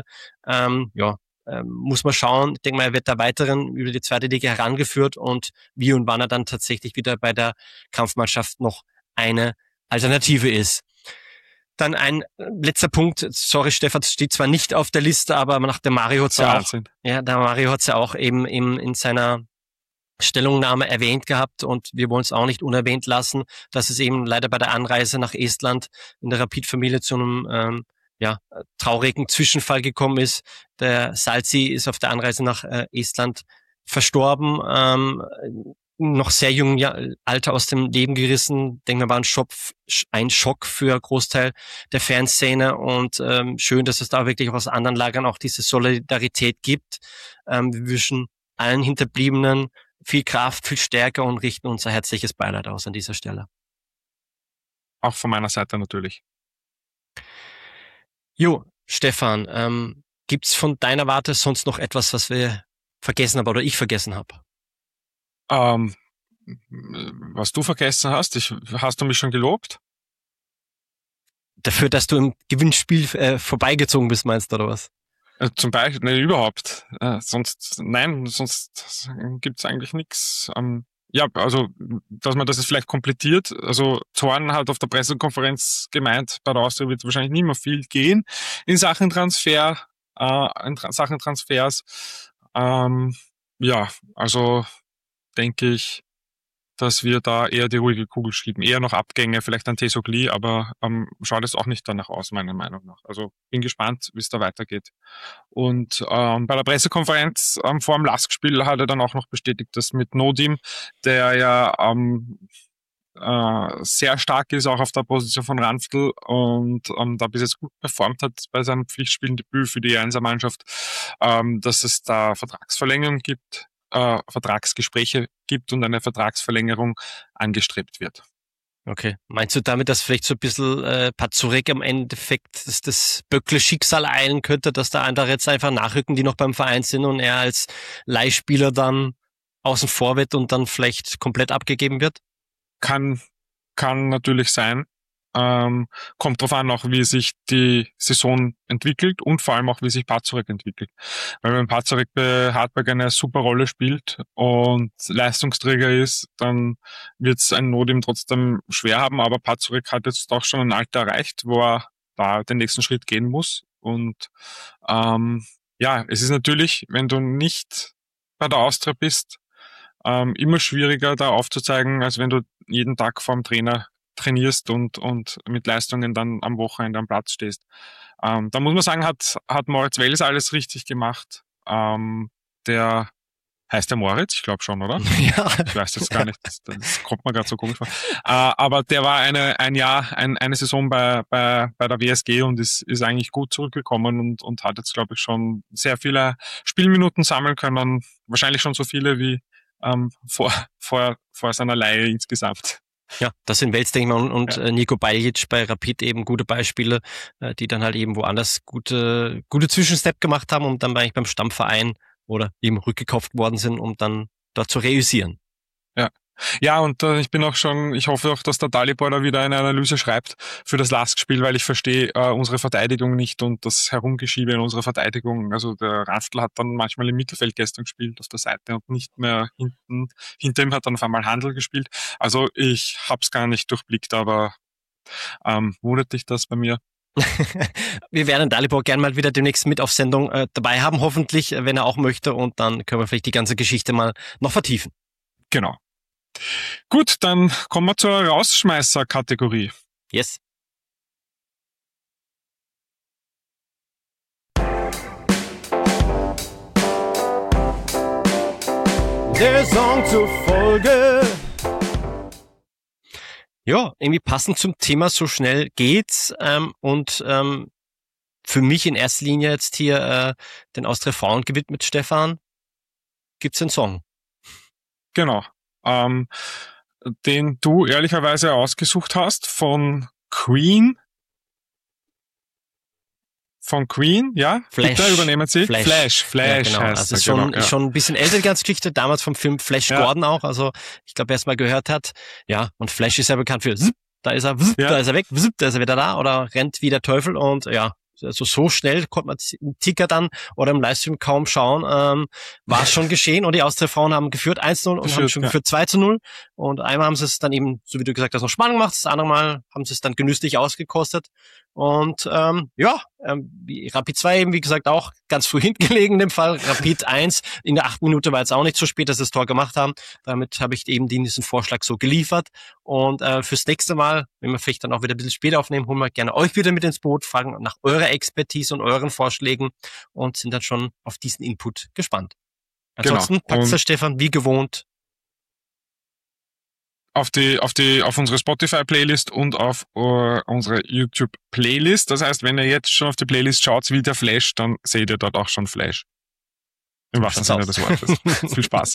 Muss man schauen. Ich denke mal, er wird da weiterhin über die zweite Liga herangeführt und wie und wann er dann tatsächlich wieder bei der Kampfmannschaft noch eine Alternative ist. Dann ein letzter Punkt, sorry Stefan, das steht zwar nicht auf der Liste, aber nach der Mario hat's ja auch, der Mario hat's ja auch eben in seiner Stellungnahme erwähnt gehabt und wir wollen es auch nicht unerwähnt lassen, dass es eben leider bei der Anreise nach Estland in der Rapid-Familie zu einem traurigen Zwischenfall gekommen ist. Der Salzi ist auf der Anreise nach Estland verstorben, noch sehr jungen Alter aus dem Leben gerissen. Denke mal, war ein Schock für Großteil der Fanszene und schön, dass es da wirklich auch aus anderen Lagern auch diese Solidarität gibt. Wir wünschen allen Hinterbliebenen viel Kraft, viel Stärke und richten unser herzliches Beileid aus an dieser Stelle. Auch von meiner Seite natürlich. Jo, Stefan, gibt's von deiner Warte sonst noch etwas, was wir vergessen haben oder ich vergessen habe? Was du vergessen hast, hast du mich schon gelobt? Dafür, dass du im Gewinnspiel vorbeigezogen bist, meinst du, oder was? Zum Beispiel, nein, überhaupt. Sonst gibt's eigentlich nichts. Ja, also, dass man das jetzt vielleicht komplettiert. Also, Zorn hat auf der Pressekonferenz gemeint, bei der Austria wird wahrscheinlich nicht mehr viel gehen in Sachen Transfers. Ja, also denke ich, dass wir da eher die ruhige Kugel schieben. Eher noch Abgänge, vielleicht ein Tesogli, aber schaut es auch nicht danach aus, meiner Meinung nach. Also bin gespannt, wie es da weitergeht. Und bei der Pressekonferenz vor dem LASK-Spiel hat er dann auch noch bestätigt, dass mit Nodim, der ja sehr stark ist, auch auf der Position von Ranftl und da bis jetzt gut performt hat bei seinem Pflichtspielendebüt für die 1er-Mannschaft, dass es da Vertragsverlängerung gibt, Vertragsgespräche gibt und eine Vertragsverlängerung angestrebt wird. Okay. Meinst du damit, dass vielleicht so ein bisschen Pazurek am Endeffekt das Böckle-Schicksal eilen könnte, dass da andere jetzt einfach nachrücken, die noch beim Verein sind und er als Leihspieler dann außen vor wird und dann vielleicht komplett abgegeben wird? Kann natürlich sein. Kommt drauf an, auch wie sich die Saison entwickelt und vor allem auch, wie sich Pazurek entwickelt. Weil wenn Pazurek bei Hartberg eine super Rolle spielt und Leistungsträger ist, dann wird es ein Nodim trotzdem schwer haben, aber Pazurek hat jetzt auch schon ein Alter erreicht, wo er da den nächsten Schritt gehen muss. Und ja, es ist natürlich, wenn du nicht bei der Austria bist, immer schwieriger da aufzuzeigen, als wenn du jeden Tag vorm Trainer trainierst und mit Leistungen dann am Wochenende am Platz stehst. Da muss man sagen, hat Moritz Wels alles richtig gemacht. Der heißt der Moritz? Ich glaube schon, oder? Ja. Ich weiß jetzt gar nicht, das kommt mir gerade so komisch vor. Aber der war eine Saison bei der WSG und ist eigentlich gut zurückgekommen und hat jetzt, glaube ich, schon sehr viele Spielminuten sammeln können. Wahrscheinlich schon so viele wie vor seiner Leihe insgesamt. Ja, das sind Wels, denke ich mal, und Nico Baljic bei Rapid eben gute Beispiele, die dann halt eben woanders gute Zwischenstep gemacht haben und dann eigentlich beim Stammverein oder eben rückgekauft worden sind, um dann dort zu reüssieren. Ja, und ich hoffe auch, dass der Dalibor da wieder eine Analyse schreibt für das LASK-Spiel, weil ich verstehe unsere Verteidigung nicht und das Herumgeschiebe in unserer Verteidigung. Also der Ranftl hat dann manchmal im Mittelfeld gestern gespielt auf der Seite und nicht mehr hinten. Hinter ihm hat dann auf einmal Handel gespielt. Also ich hab's gar nicht durchblickt, aber wundert dich das bei mir? Wir werden Dalibor gern mal wieder demnächst mit auf Sendung dabei haben, hoffentlich, wenn er auch möchte, und dann können wir vielleicht die ganze Geschichte mal noch vertiefen. Genau. Gut, dann kommen wir zur Rausschmeißer-Kategorie. Yes. Der Song zur Folge. Ja, irgendwie passend zum Thema, so schnell geht's. Und für mich in erster Linie jetzt hier den Austria Frauen gewidmet, Stefan, gibt's einen Song. Genau. Den du ehrlicherweise ausgesucht hast von Queen. Von Queen, ja? Flash. Bitte übernehmen Sie. Flash Flash ja, genau. heißt Also er, schon ein bisschen älter, die ganze Geschichte, damals vom Film Flash Gordon auch. Also ich glaube, wer es mal gehört hat. Ja, und Flash ist ja bekannt für da ist er, da ist er weg, da ist er wieder da oder rennt wie der Teufel und ja, also so schnell konnte man im Ticker dann oder im Livestream kaum schauen, war es schon geschehen und die Austria-Frauen haben geführt 1-0 und haben schon geführt 2-0 und einmal haben sie es dann eben, so wie du gesagt hast, noch Spannung gemacht, das andere Mal haben sie es dann genüsslich ausgekostet und Rapid 2 eben, wie gesagt, auch ganz früh hinten gelegen in dem Fall, Rapid 1 in der 8. Minute war jetzt auch nicht so spät, dass sie das Tor gemacht haben, damit habe ich eben diesen Vorschlag so geliefert und fürs nächste Mal, wenn wir vielleicht dann auch wieder ein bisschen später aufnehmen, holen wir gerne euch wieder mit ins Boot, fragen nach eurer Expertise und euren Vorschlägen und sind dann schon auf diesen Input gespannt. Ansonsten packst du, Stefan, wie gewohnt, auf unsere Spotify-Playlist und auf unsere YouTube-Playlist. Das heißt, wenn ihr jetzt schon auf die Playlist schaut, wie der Flash, dann seht ihr dort auch schon Flash. Im wahrsten Sinne des Wortes. Viel Spaß.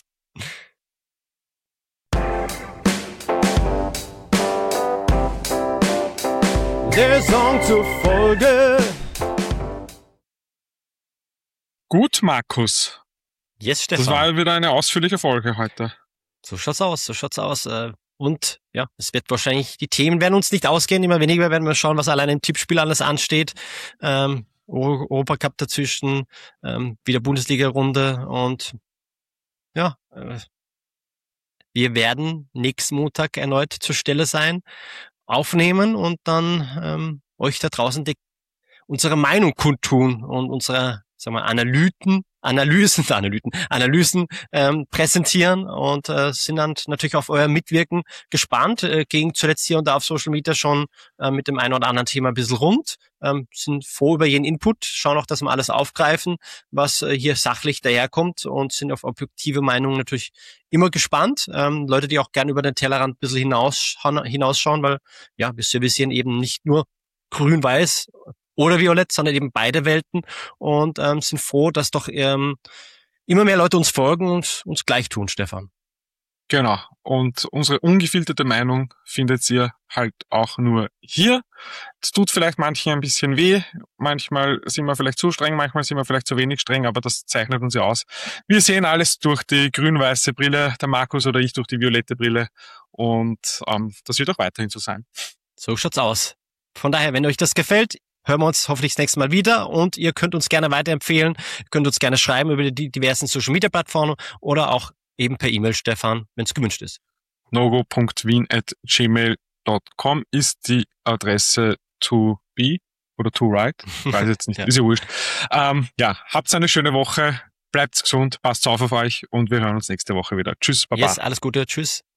Der Song zur Folge. Gut, Markus. Yes, Stefan. Das war wieder eine ausführliche Folge heute. So schaut's aus. Und ja, es wird wahrscheinlich, die Themen werden uns nicht ausgehen, immer weniger werden wir schauen, was allein im Tippspiel alles ansteht. Europacup dazwischen, wieder Bundesliga-Runde und ja, wir werden nächsten Montag erneut zur Stelle sein, aufnehmen und dann euch da draußen unsere Meinung kundtun und unsere, sagen wir, Analysen präsentieren und sind dann natürlich auf euer Mitwirken gespannt. Gegen zuletzt hier und da auf Social Media schon mit dem einen oder anderen Thema ein bisschen rund. Sind froh über jeden Input, schauen auch, dass wir alles aufgreifen, was hier sachlich daherkommt und sind auf objektive Meinungen natürlich immer gespannt. Leute, die auch gerne über den Tellerrand ein bisschen hinausschauen, weil ja, wir servicieren eben nicht nur grün-weiß oder violett, sondern eben beide Welten und sind froh, dass doch immer mehr Leute uns folgen und uns gleich tun, Stefan. Genau. Und unsere ungefilterte Meinung findet ihr halt auch nur hier. Es tut vielleicht manchen ein bisschen weh. Manchmal sind wir vielleicht zu streng, manchmal sind wir vielleicht zu wenig streng, aber das zeichnet uns ja aus. Wir sehen alles durch die grün-weiße Brille, der Markus oder ich durch die violette Brille. Und das wird auch weiterhin so sein. So schaut's aus. Von daher, wenn euch das gefällt, hören wir uns hoffentlich das nächste Mal wieder und ihr könnt uns gerne weiterempfehlen. Ihr könnt uns gerne schreiben über die diversen Social-Media-Plattformen oder auch eben per E-Mail, Stefan, wenn es gewünscht ist. nogo.wien@gmail.com ist die Adresse to be oder to write. Weiß jetzt nicht, Ja. Ist ja wurscht. Habt eine schöne Woche, bleibt gesund, passt auf euch und wir hören uns nächste Woche wieder. Tschüss, Baba. Yes, alles Gute, tschüss.